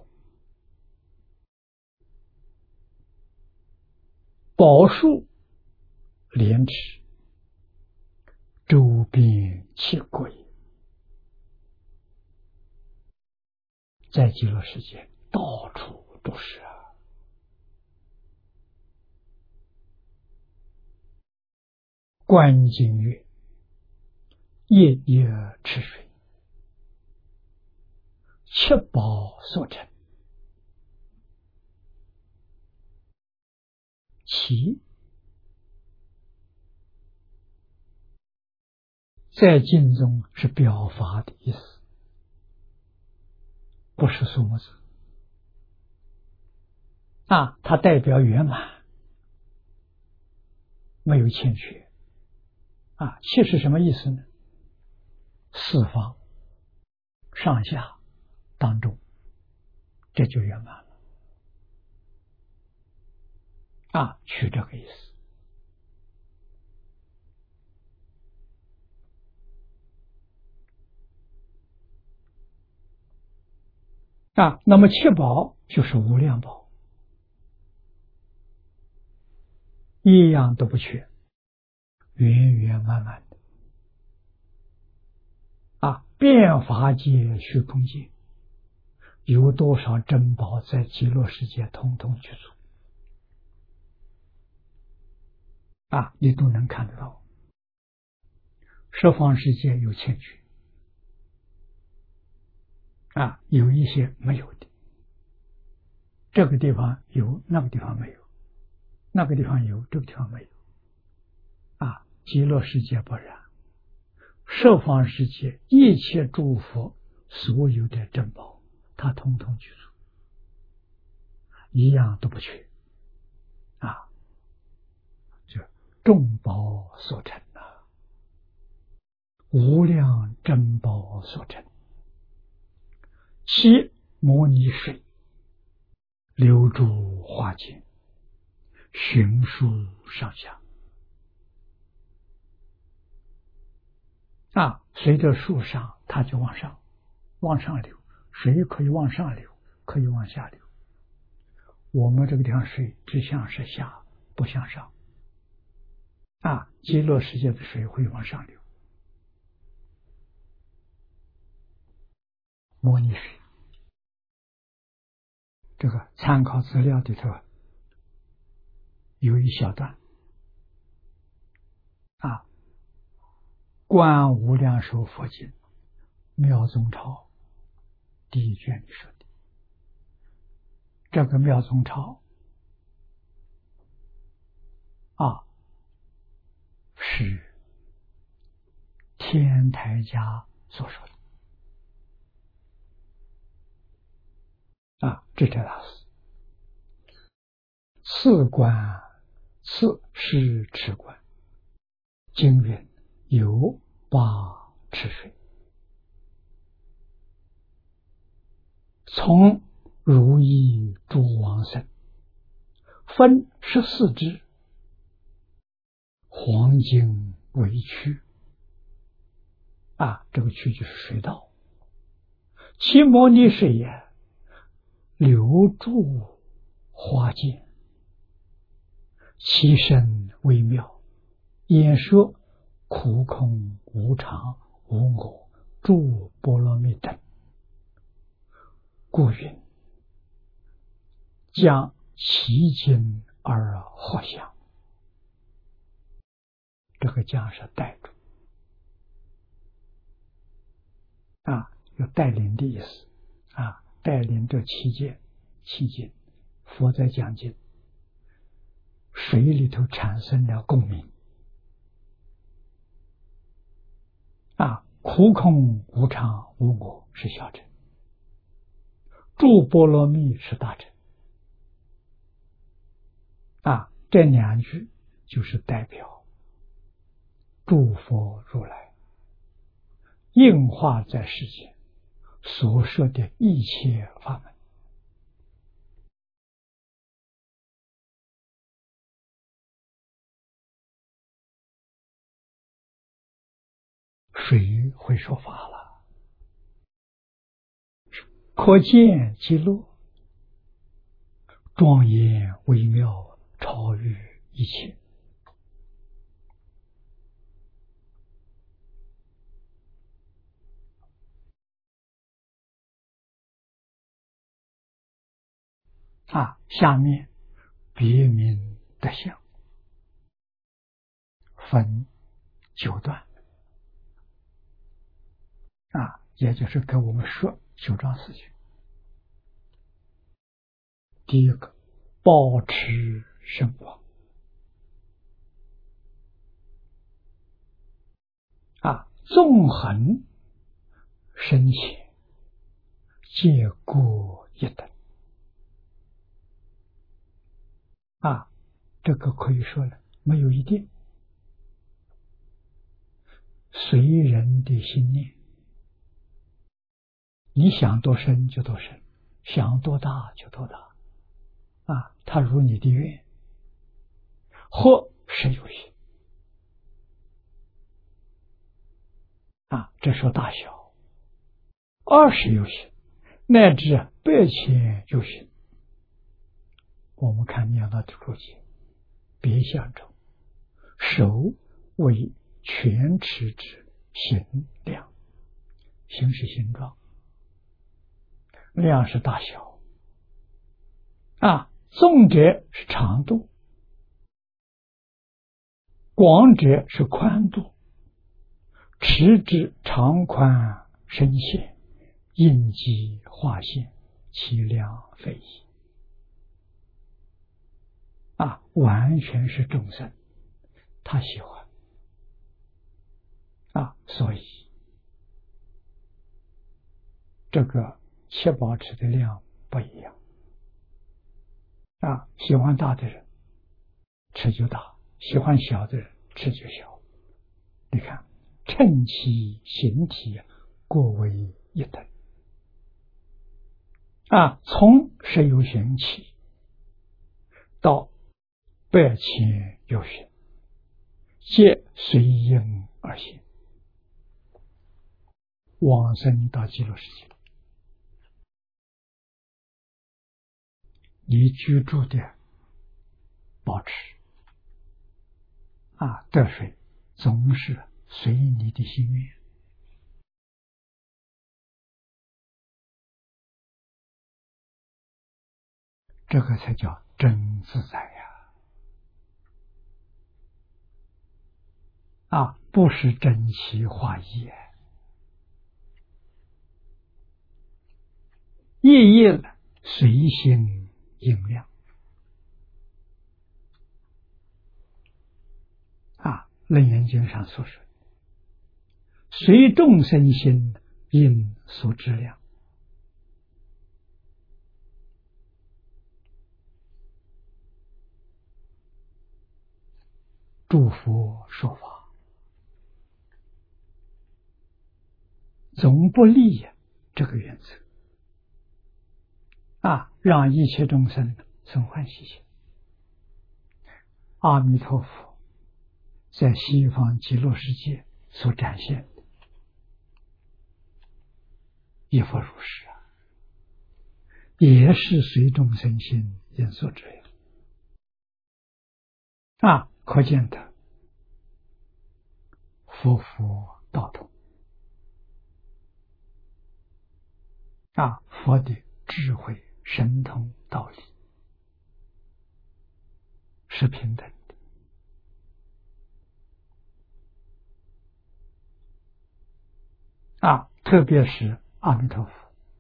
宝树莲池，周边七国，在极乐世界到处都是观经曰：夜夜吃水，七宝所成。其在经中是表法的意思，不是数目字它代表圆满，没有欠缺七是什么意思呢？四方上下当中，这就圆满了取这个意思。那么七宝就是无量宝，一样都不缺，圆圆满满的遍法界虚空界，有多少珍宝在极乐世界通通具足你都能看得到。十方世界有欠缺有一些没有的，这个地方有，那个地方没有，那个地方有，这个地方没有极乐世界不然，十方世界一切诸佛所有的珍宝，它通通具足，一样都不缺就众宝所成无量珍宝所成。其摩尼水流注花间，寻数上下随着树上它就往上流，水可以往上流，可以往下流。我们这个地方水只向是下，不向上极乐世界的水会往上流。摩尼水这个参考资料里头有一小段观无量寿佛经妙宗钞第一卷里说的。这个妙宗钞是天台家所说的智者大师次观，次是持观，经云有八尺水，从如意诸王僧，分14支，黄金为区这个区就是水道。其摩尼水也流注花间，其身微妙，演说苦空无常无我诸波罗蜜等，故云将其经而获享。这个将是带住有带领的意思带领这七经，佛在讲经，水里头产生了共鸣苦空无常无我是小乘，诸波罗蜜是大乘这两句就是代表诸佛如来应化在世间所说的一切法门。谁会说法了？可见其落，庄严微妙，超越一切。下面别名德相分9段也就是给我们说9桩事情。第一个，保持圣光纵横深浅，皆各一等这个可以说了，没有一定，随人的心念，你想多深就多深，想多大就多大它如你的愿，或是有心这说大小，20有心，乃至100千有心。我们看念到的注解，别相中，手为全持之形量，形是形状，量是大小纵者是长度，广者是宽度，持之长宽深浅，应机化现，其量非一完全是众生他喜欢所以这个七宝池的量不一样喜欢大的人吃就大，喜欢小的人吃就小。你看称其形体各为一等从10有行起到100千有行，皆随因而行。往生到极乐世界，你居住的保持得水总是随你的心愿，这个才叫真自在不是真其化意意了随心应量楞严经上所说，随众生心应所知量。诸佛说法总不离这个原则让一切众生生欢喜心。阿弥陀佛在西方极乐世界所展现的亦复如是也是随众生心应所知量可见的佛道同佛的智慧、神通、道理是平等的特别是阿弥陀佛，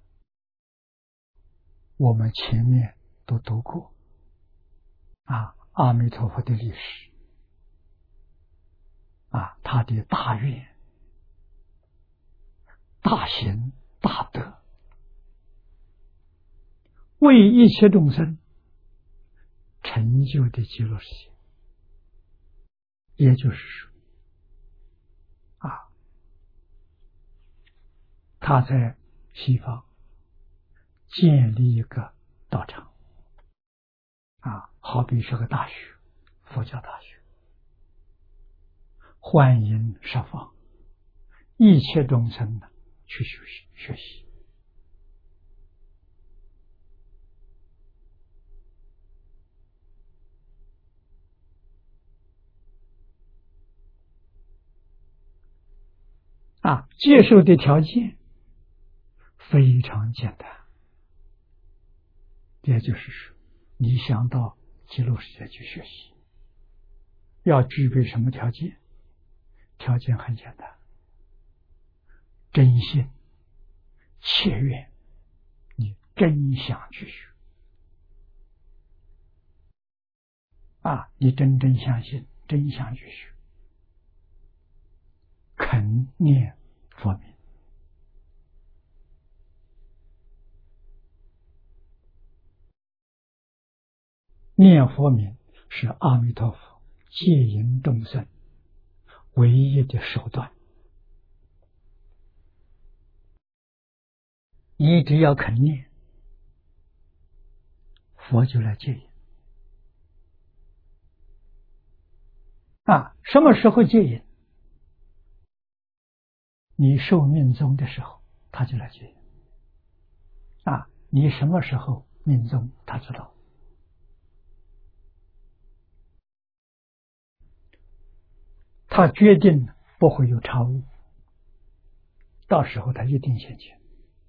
我们前面都读过阿弥陀佛的历史他的大愿、大行、大德，为一切众生成就的极乐世界。也就是说他在西方建立一个道场好比是个大学，佛教大学，欢迎十方一切众生去学习。接受的条件非常简单，也就是说，你想到极乐世界去学习，要具备什么条件？条件很简单，真心、切愿，你真想去学你真正相信，真想去学，肯念佛名。念佛名是阿弥陀佛戒引众生唯一的手段，你只要肯念，佛就来戒引什么时候戒引？你受命终的时候，他就来戒引你什么时候命终，他知道。他决定不会有差误，到时候他一定现前。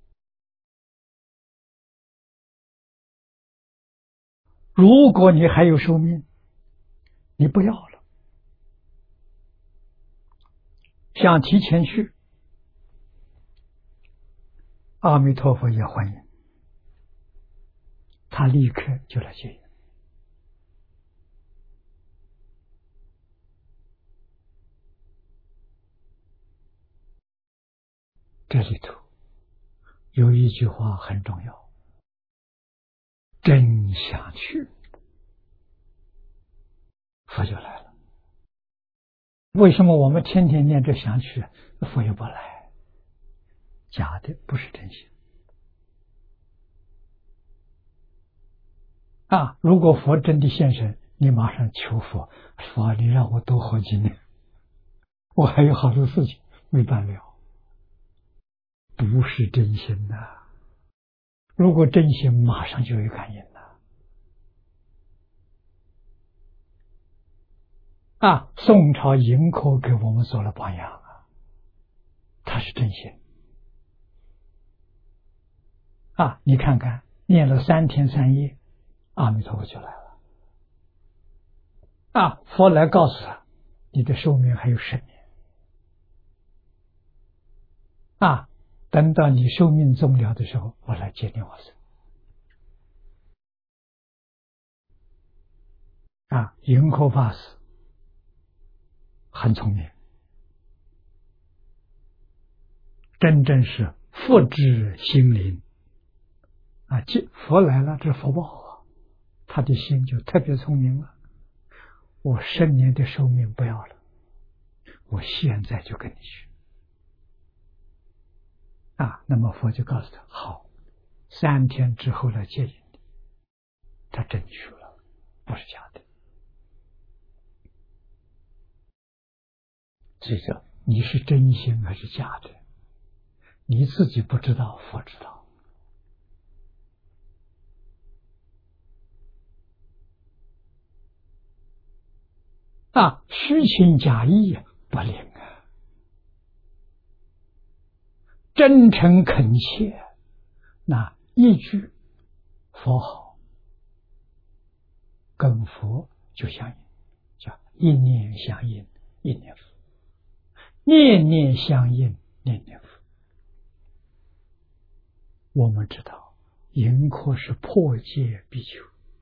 如果你还有寿命，你不要了，想提前去，阿弥陀佛也欢迎，他立刻就来接引。这里头有一句话很重要，真想去，佛就来了。为什么我们天天念着想去，佛又不来？假的，不是真心如果佛真的现身，你马上求佛，佛你让我多活几年，我还有好多事情没办了。不是真心的，如果真心，马上就有感应了。宋朝盈科给我们做了榜样他是真心你看看，念了3天3夜，阿弥陀佛就来了佛来告诉他，你的寿命还有10年等到你寿命终了的时候，我来接你往生盈科法师很聪明，真正是佛知心灵佛来了，这福报他的心就特别聪明了。我10年的寿命不要了，我现在就跟你去那么佛就告诉他，好，3天之后来接引你。他真去了，不是假的。所以说，你是真心还是假的，你自己不知道，佛知道虚情假意不灵真诚恳切那一句佛号跟佛就相应，叫一念相应一念佛，念念相应念念佛。我们知道迎客是破戒必求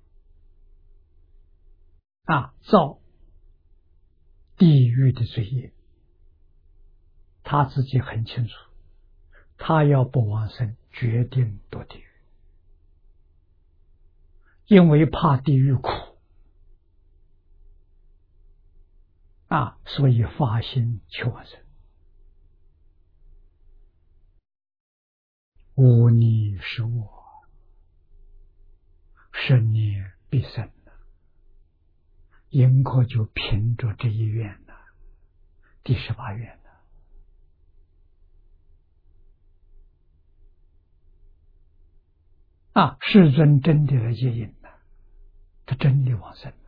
造地狱的罪业，他自己很清楚，他要不往生决定堕地狱，因为怕地狱苦所以发心求往生。无你是我，生念必生迎客就凭着这一愿第18愿世尊真的来接引他真的往生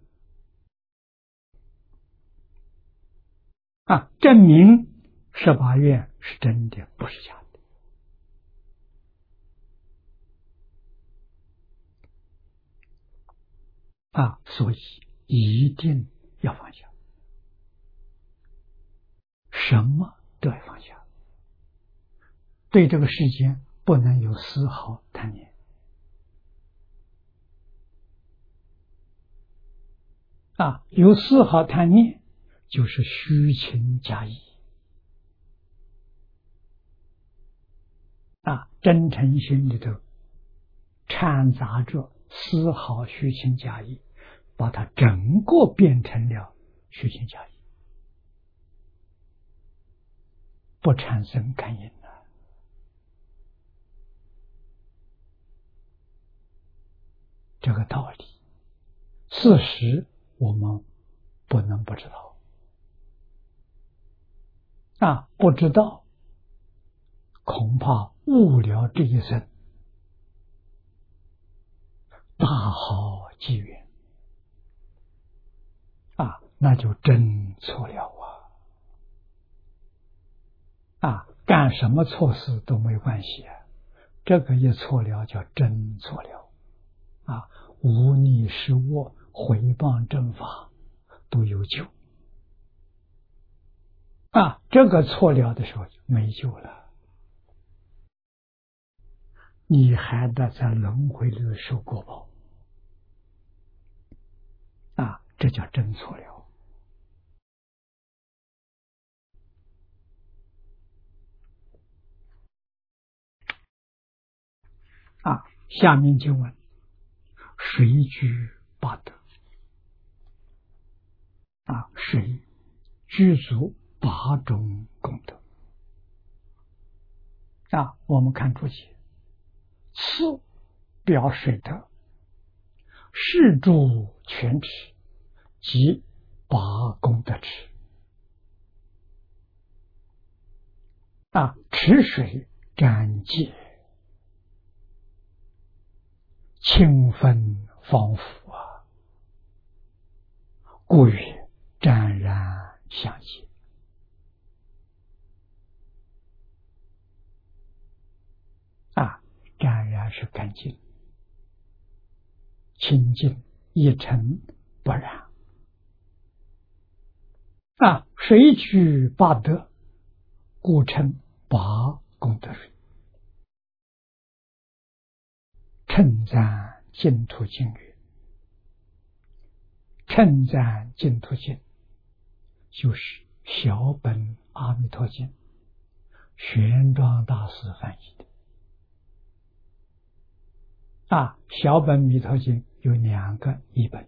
证明18愿是真的，不是假的所以一定要放下，什么都要放下，对这个世间不能有丝毫贪念有丝毫贪念就是虚情假意真诚心里头掺杂着丝毫虚情假意，把它整个变成了虚情假意，不产生感应这个道理事实我们不能不知道不知道恐怕误了这一生大好机缘那就真错了干什么错事都没关系这个一错了叫真错了无逆失恶毁谤正法都有救这个错了的时候就没救了，你还得在轮回里受果报这叫真错了下面经文谁居八德谁具足8种功德我们看注解，次表水德，是诸全持即8功德持持水沾戒清分方服故曰湛然相接湛然是干净清净，一尘不染谁居8德，故称8功德水。称赞净土经云，称赞净土经就是小本阿弥陀经，玄奘大师翻译的小本弥陀经有2个译本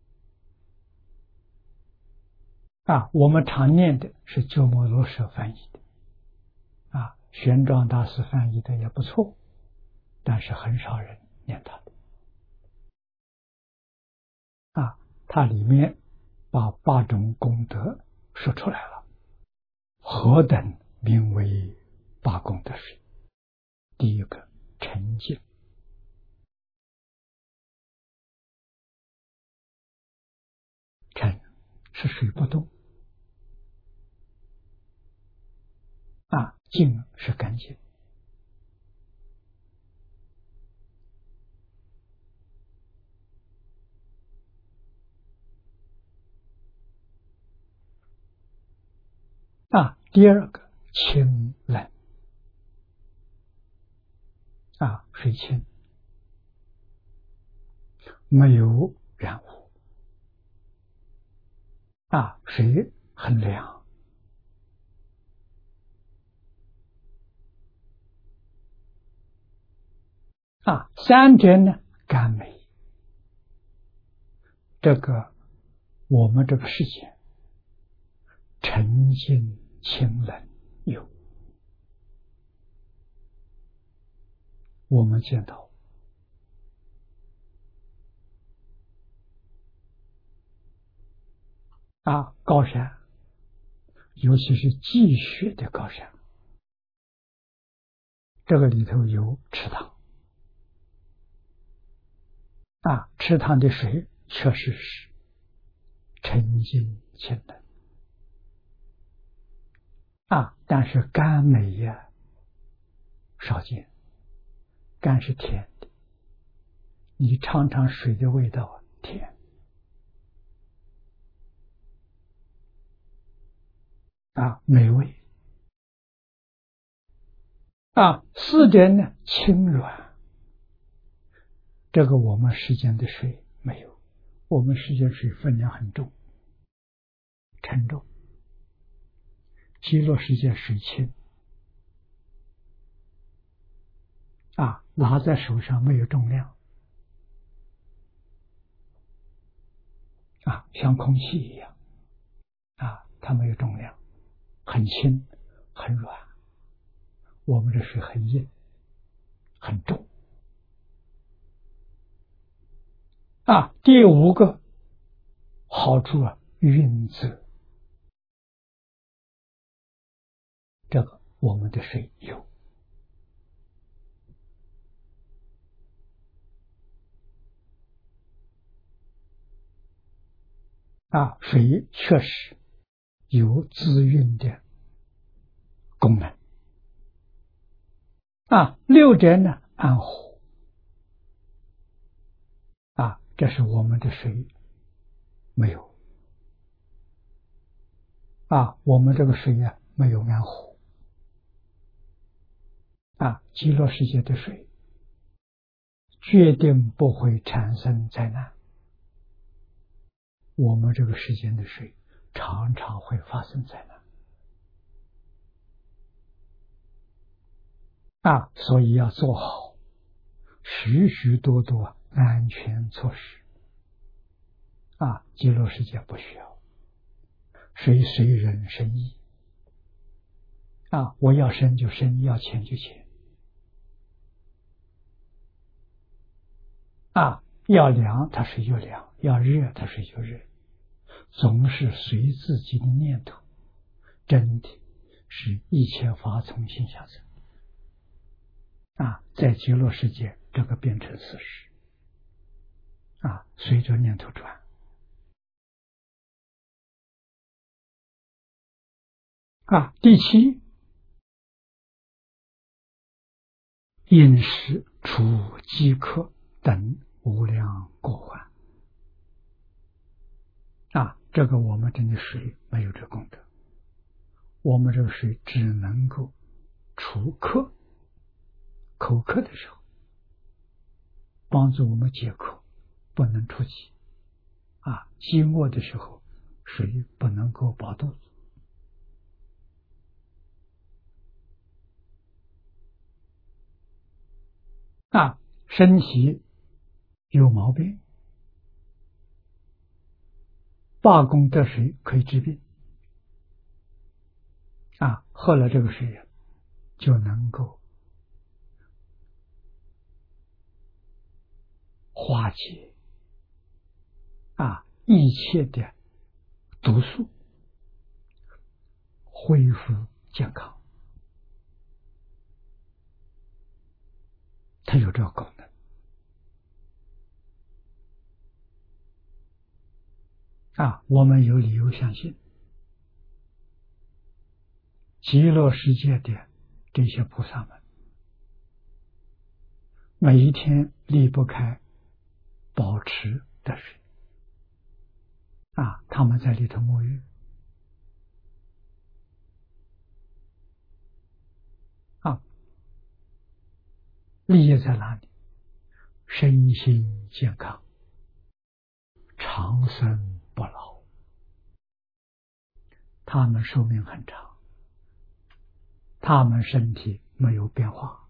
我们常念的是鸠摩罗什翻译的玄奘大师翻译的也不错，但是很少人念他的它里面把8种功德说出来了，何等名为8功德水？第一个沉静，沉是水不动静是干净第二个清冷水清，没有染污水很凉三者呢甘美，这个我们这个世界沉静清冷有，我们见到高山，尤其是积雪的高山，这个里头有池塘池塘的水确实是沉静清冷但是甘美呀少见，甘是甜的，你尝尝水的味道甜美味四者呢清软，这个我们世间的水没有，我们世间水分量很重沉重，极乐世界水轻拿在手上没有重量像空气一样它没有重量，很轻很软，我们的水很硬很重第五个好处匀泽，这个我们的水有水确实有滋润的功能六者呢安和这是我们的水没有我们这个水没有安和极乐世界的水决定不会产生灾难，我们这个世间的水常常会发生灾难所以要做好许许多多安全措施极乐世界不需要，水随人生意我要生就生，要钱就钱要凉它水就凉，要热它水就热，总是随自己的念头，真的是一切法从心下生在极乐世界这个变成事实随着念头转第七，饮食除饥渴等无量过患这个我们真的水没有这功德，我们这个水只能够除渴，口渴的时候帮助我们解渴，不能出饥饥饿的时候水不能够饱肚子身体有毛病，罢功德水可以治病喝了这个水就能够化解一切的毒素，恢复健康，它有这个功能我们有理由相信极乐世界的这些菩萨们每一天离不开保持的水他们在里头沐浴利益在哪里？身心健康，长生不老，他们寿命很长，他们身体没有变化，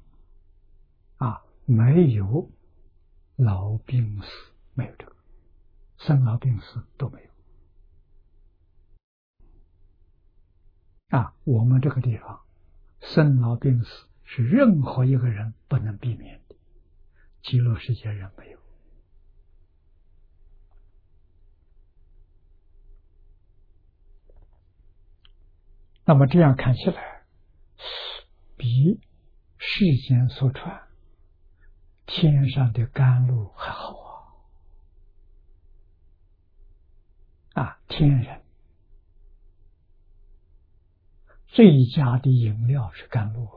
没有老病死，没有这个生老病死都没有。我们这个地方生老病死是任何一个人不能避免的，极乐世界人没有。那么这样看起来，比世间所传天上的甘露还好天人最佳的饮料是甘露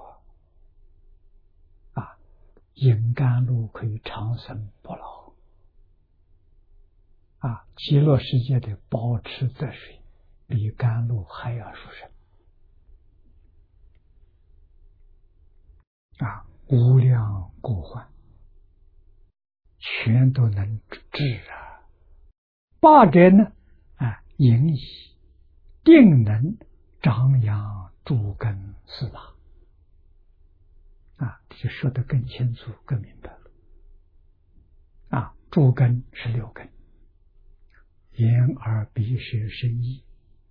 饮甘露可以长生不老极乐世界的宝池泽水比甘露还要殊胜无量过患全都能治八者呢引以定能张扬诸根四大就说得更清楚更明白了诸根是六根，眼耳鼻舌身意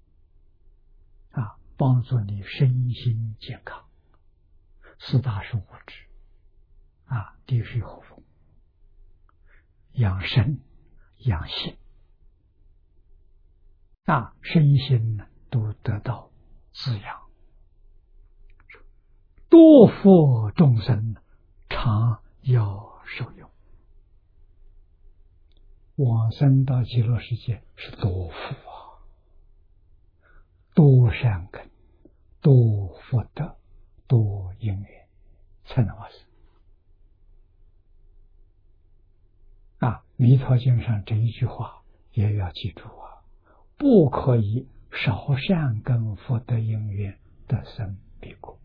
帮助你身心健康。四大是物质地水火风，养生养性身心呢都得到滋养，多福众生常要受用。往生到极乐世界是多福多善根，多福德，多因缘才能往生弥陀经上这一句话也要记住不可以少善根福德因缘得生彼国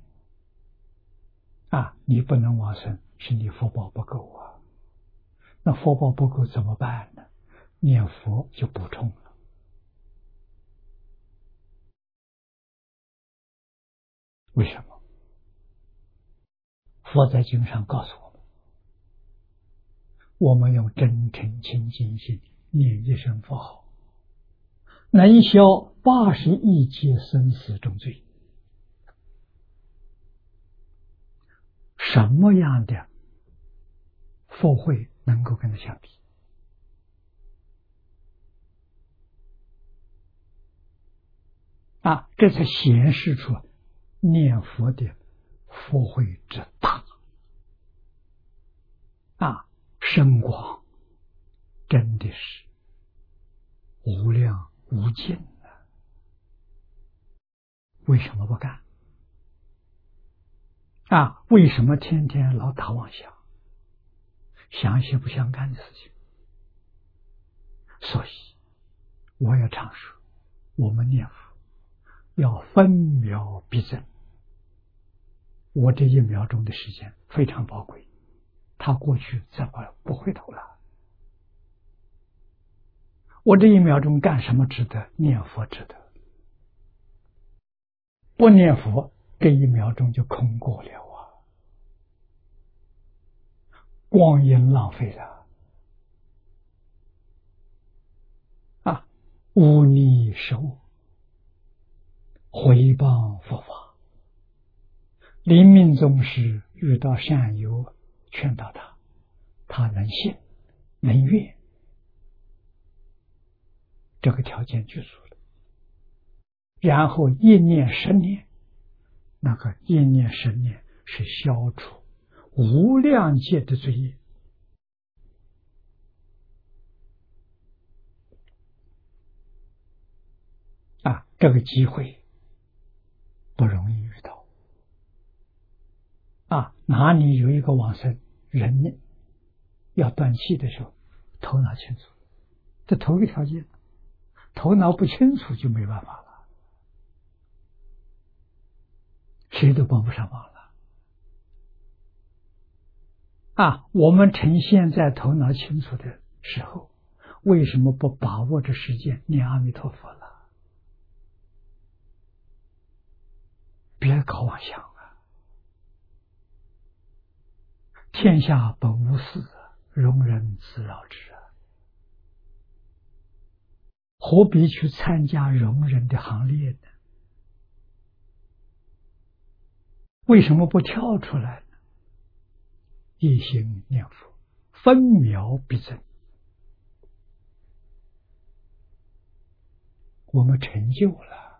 你不能往生，是你福报不够那福报不够怎么办呢？念佛就补充了。为什么？佛在经上告诉我们用真诚清净心念一声佛号，能消80亿劫生死重罪。什么样的佛会能够跟它相比？这才显示出念佛的佛会之大深广，真的是无量无尽为什么不干为什么天天老打妄想，想一些不相干的事情？所以我要常说，我们念佛要分秒必争。我这1秒钟的时间非常宝贵，他过去怎么不回头了？我这1秒钟干什么值得？念佛值得。不念佛，这1秒钟就空过了光阴浪费了无逆受回报佛法。临命终时遇到善友劝导他能信能愿，这个条件具足了，然后1念10年，那个1念10年是消除无量劫的罪业这个机会不容易遇到哪里有一个往生人要断气的时候，头脑清楚，这头一个条件，头脑不清楚就没办法了，谁都帮不上忙了我们趁现在头脑清楚的时候，为什么不把握这时间念阿弥陀佛了？别搞妄想啊！天下本无事，庸人自扰之啊！何必去参加庸人的行列呢？为什么不跳出来呢？一心念佛，分秒必争。我们成就了。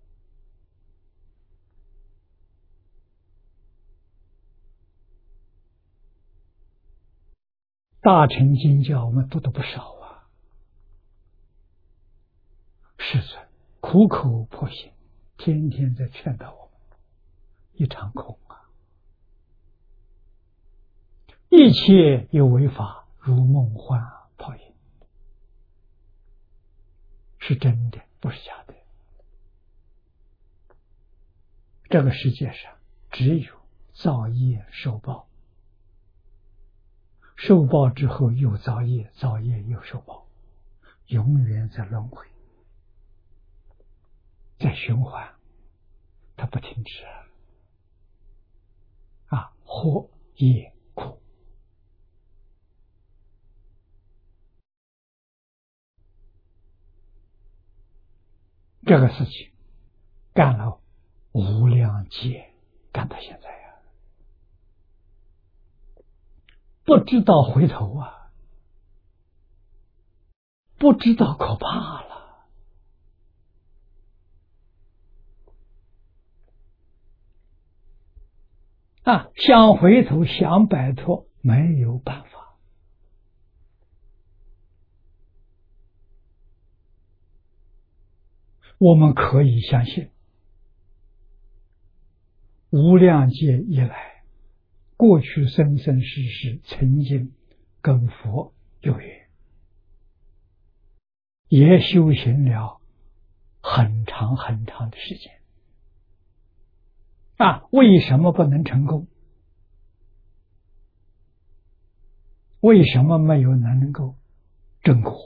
大乘经教我们读的不少啊，世尊苦口婆心，天天在劝导我们，一场空啊！一切有为法，如梦幻泡影，是真的，不是假的。这个世界上只有造业受报，受报之后又造业，造业又受报，永远在轮回，在循环，它不停止祸业苦。这个事情干了无量劫，干到现在呀，不知道回头啊，不知道可怕了想回头想摆脱，没有办法。我们可以相信，无量劫以来，过去生生世世曾经跟佛有缘，也修行了很长很长的时间为什么不能成功？为什么没有能够证果？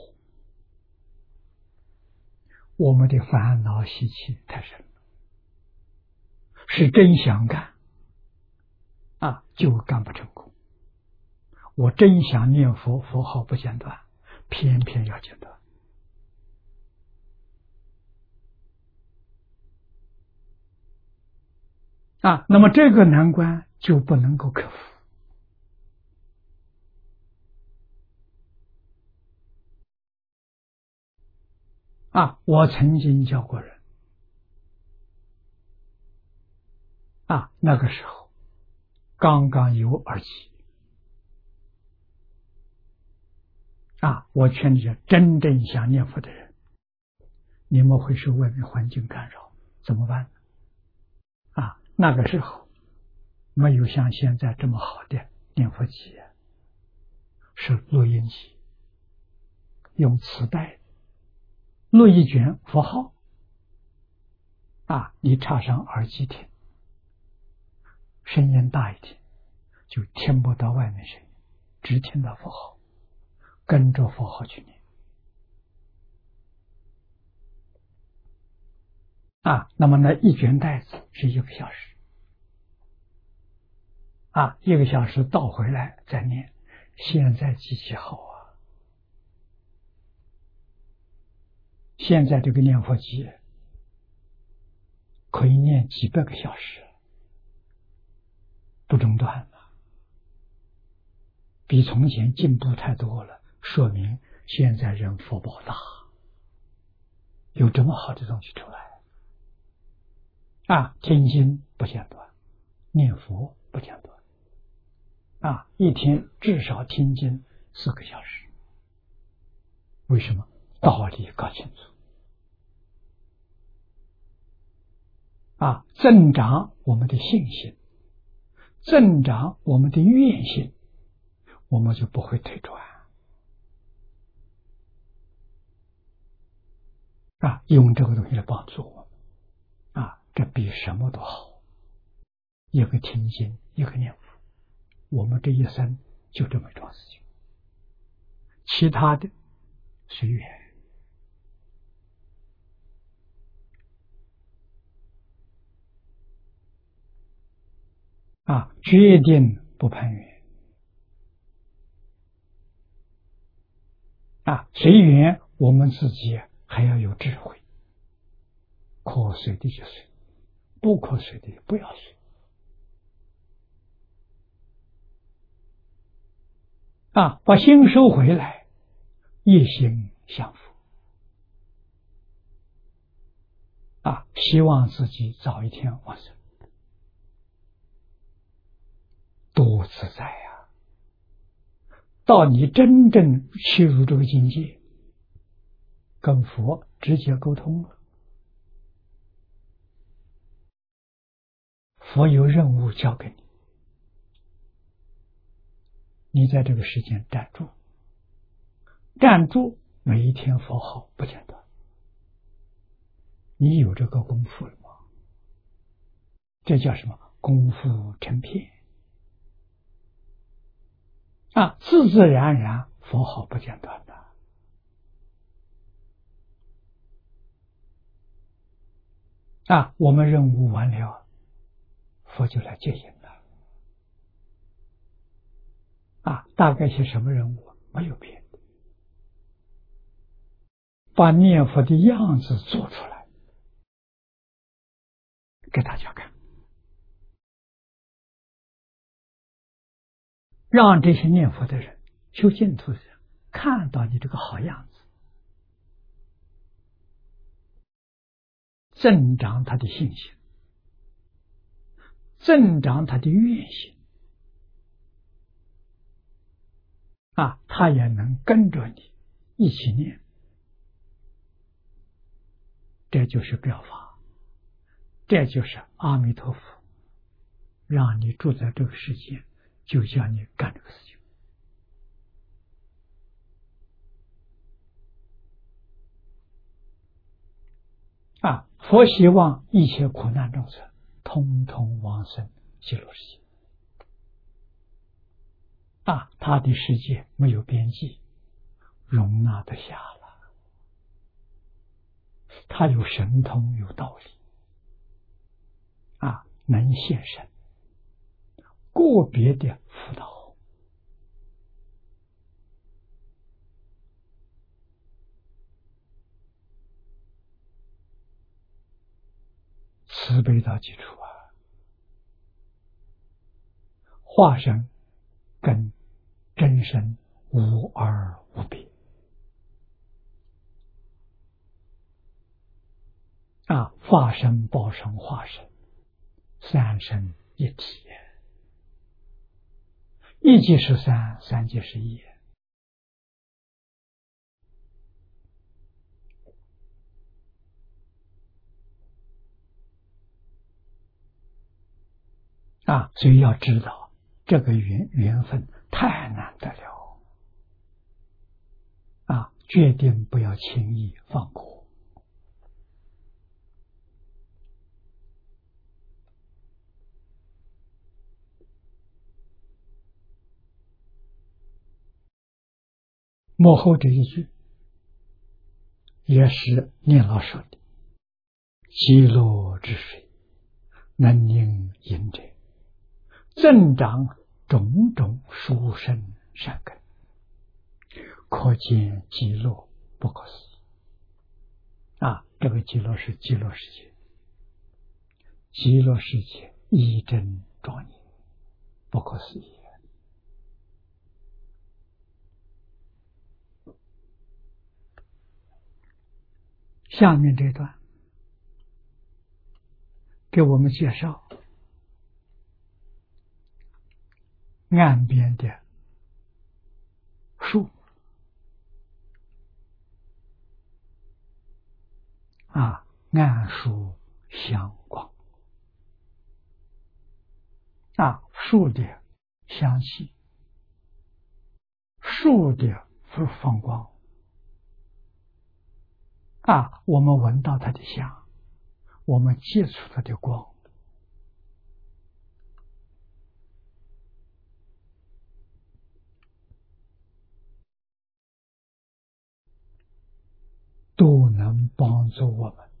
我们的烦恼习气太深了，是真想干就干不成功。我真想念佛，佛号不间断，偏偏要间断那么这个难关就不能够克服我曾经教过人那个时候刚刚有耳机我劝你真正想念佛的人，你们会受外面环境干扰，怎么办呢？那个时候没有像现在这么好的念佛机，是录音机，用磁带录一卷佛号你插上耳机听，声音大一点，就听不到外面声音，只听到佛号，跟着佛号去念那么那一卷带子是1个小时1个小时倒回来再念。现在机器好现在这个念佛机可以念几百个小时，不中断了，比从前进步太多了，说明现在人福报大，有这么好的东西出来听经不间断，念佛不间断一天至少听经4个小时。为什么？道理搞清楚增长我们的信心，增长我们的愿心，我们就不会退转用这个东西来帮助我们这比什么都好。一个听经，一个念佛，我们这一生就这么一桩事情，其他的随缘。决定不攀缘。随缘，我们自己还要有智慧，可随的就随，不可随的不要随。把心收回来，一心向佛。希望自己早一天往生，多自在呀！到你真正切入这个境界，跟佛直接沟通了，佛有任务交给你，你在这个时间站住，站住，每一天佛号不间断。你有这个功夫了吗？这叫什么？功夫成片。自自然然佛号不间断的。我们任务完了，佛就来接引了。大概是什么任务？没有别的，把念佛的样子做出来给大家看，让这些念佛的人修净土的人看到你这个好样子，增长他的信心，增长他的愿心。他也能跟着你一起念，这就是表法，这就是阿弥陀佛让你住在这个世界，就叫你干这个事情。佛希望一切苦难众生通通往生极乐世界。他的世界没有边际，容纳得下了。他有神通，有道理，能现身，个别的辅导。慈悲到基础化身跟真身无二无别。法身、报身、化身，三身一体，一即是三，三即是一。所以要知道这个缘分太难得了，决定不要轻易放过。幕后这一句也是念老说的：极乐之水，能令淫者，增长种种殊胜善根，可见极乐不可思议。这个极乐是极乐世界，极乐世界一真庄严，不可思议。下面这段给我们介绍岸边的树，岸树香光，树的香气，树的放光，我们闻到它的香，我们接触它的光， 都能帮助我们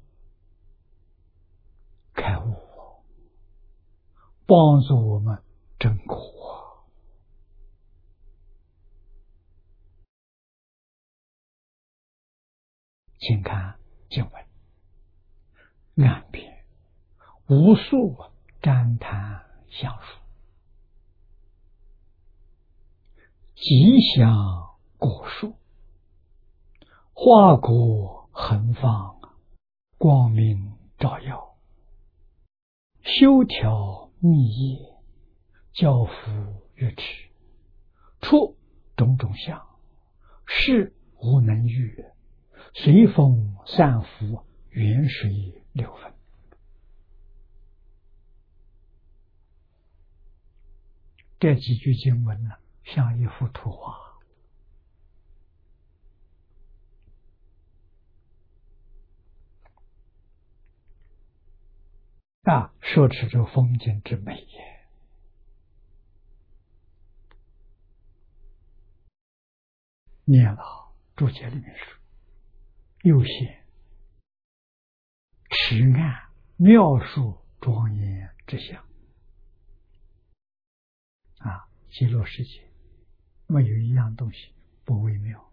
开悟，帮助我们证果。请看经文，岸边无数旃檀橡树，吉祥果树，花果横放，光明照耀，修条密叶，教辅乐持，出种种相，是无能御，随风散伏，远水流分。这几句经文呢，像一幅图画。说出这风景之美也。念老注解里面说，又显池岸妙树庄严之相。极乐世界没有一样东西不微妙。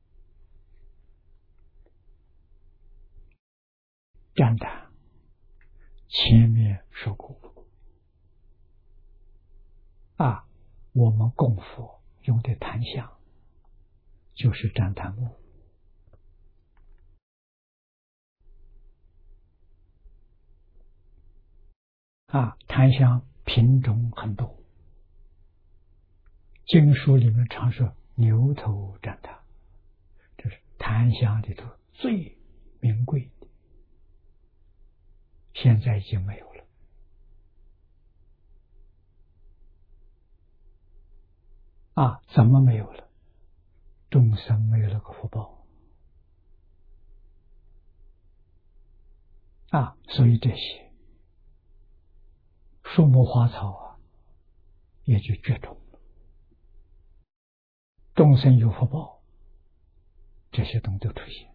旃檀前面说过，我们供佛用的檀香就是旃檀木。檀香品种很多，经书里面常说牛头旃檀，这是檀香里头最名贵的，现在已经没有了。怎么没有了？众生没有那个福报所以这些树木花草也就绝种了。众生有福报，这些东西都出现。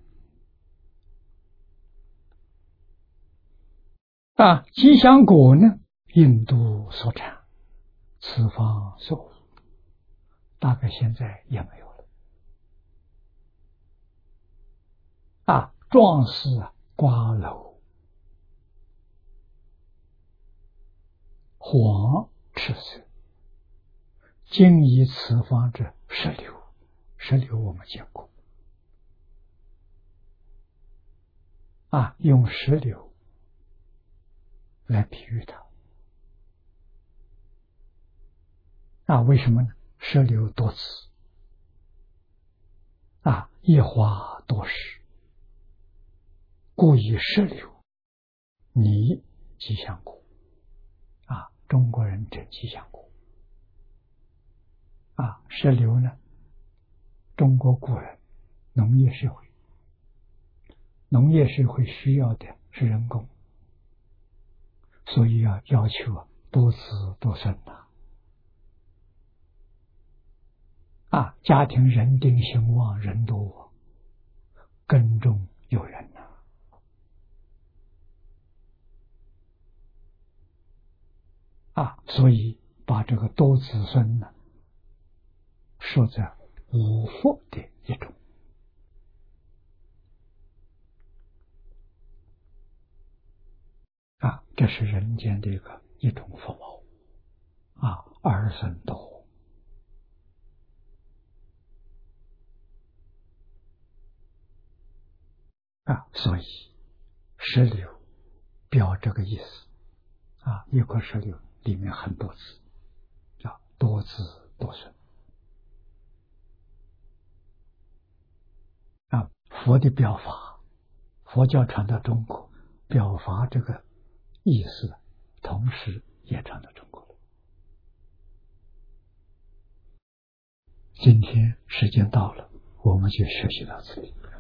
吉祥果呢，印度所产，此方所无，大概现在也没有了。壮士瓜蒌，黄赤色，今以此方之石榴，石榴我们见过。用石榴来比喻它。为什么呢？石榴多子，一花多实，故以石榴拟吉祥果。中国人称吉祥果。石榴呢，中国古人农业社会需要的是人工，所以要求多子多孙家庭人丁兴旺，人多，耕种有人所以把这个多子孙呢说在五福的一种。这是人间的一种福报儿孙多。所以石榴表这个意思一颗石榴里面很多子，叫多子多孙。佛的表法，佛教传到中国，表法这个意思同时也传到中国了。今天时间到了，我们就学习到这里。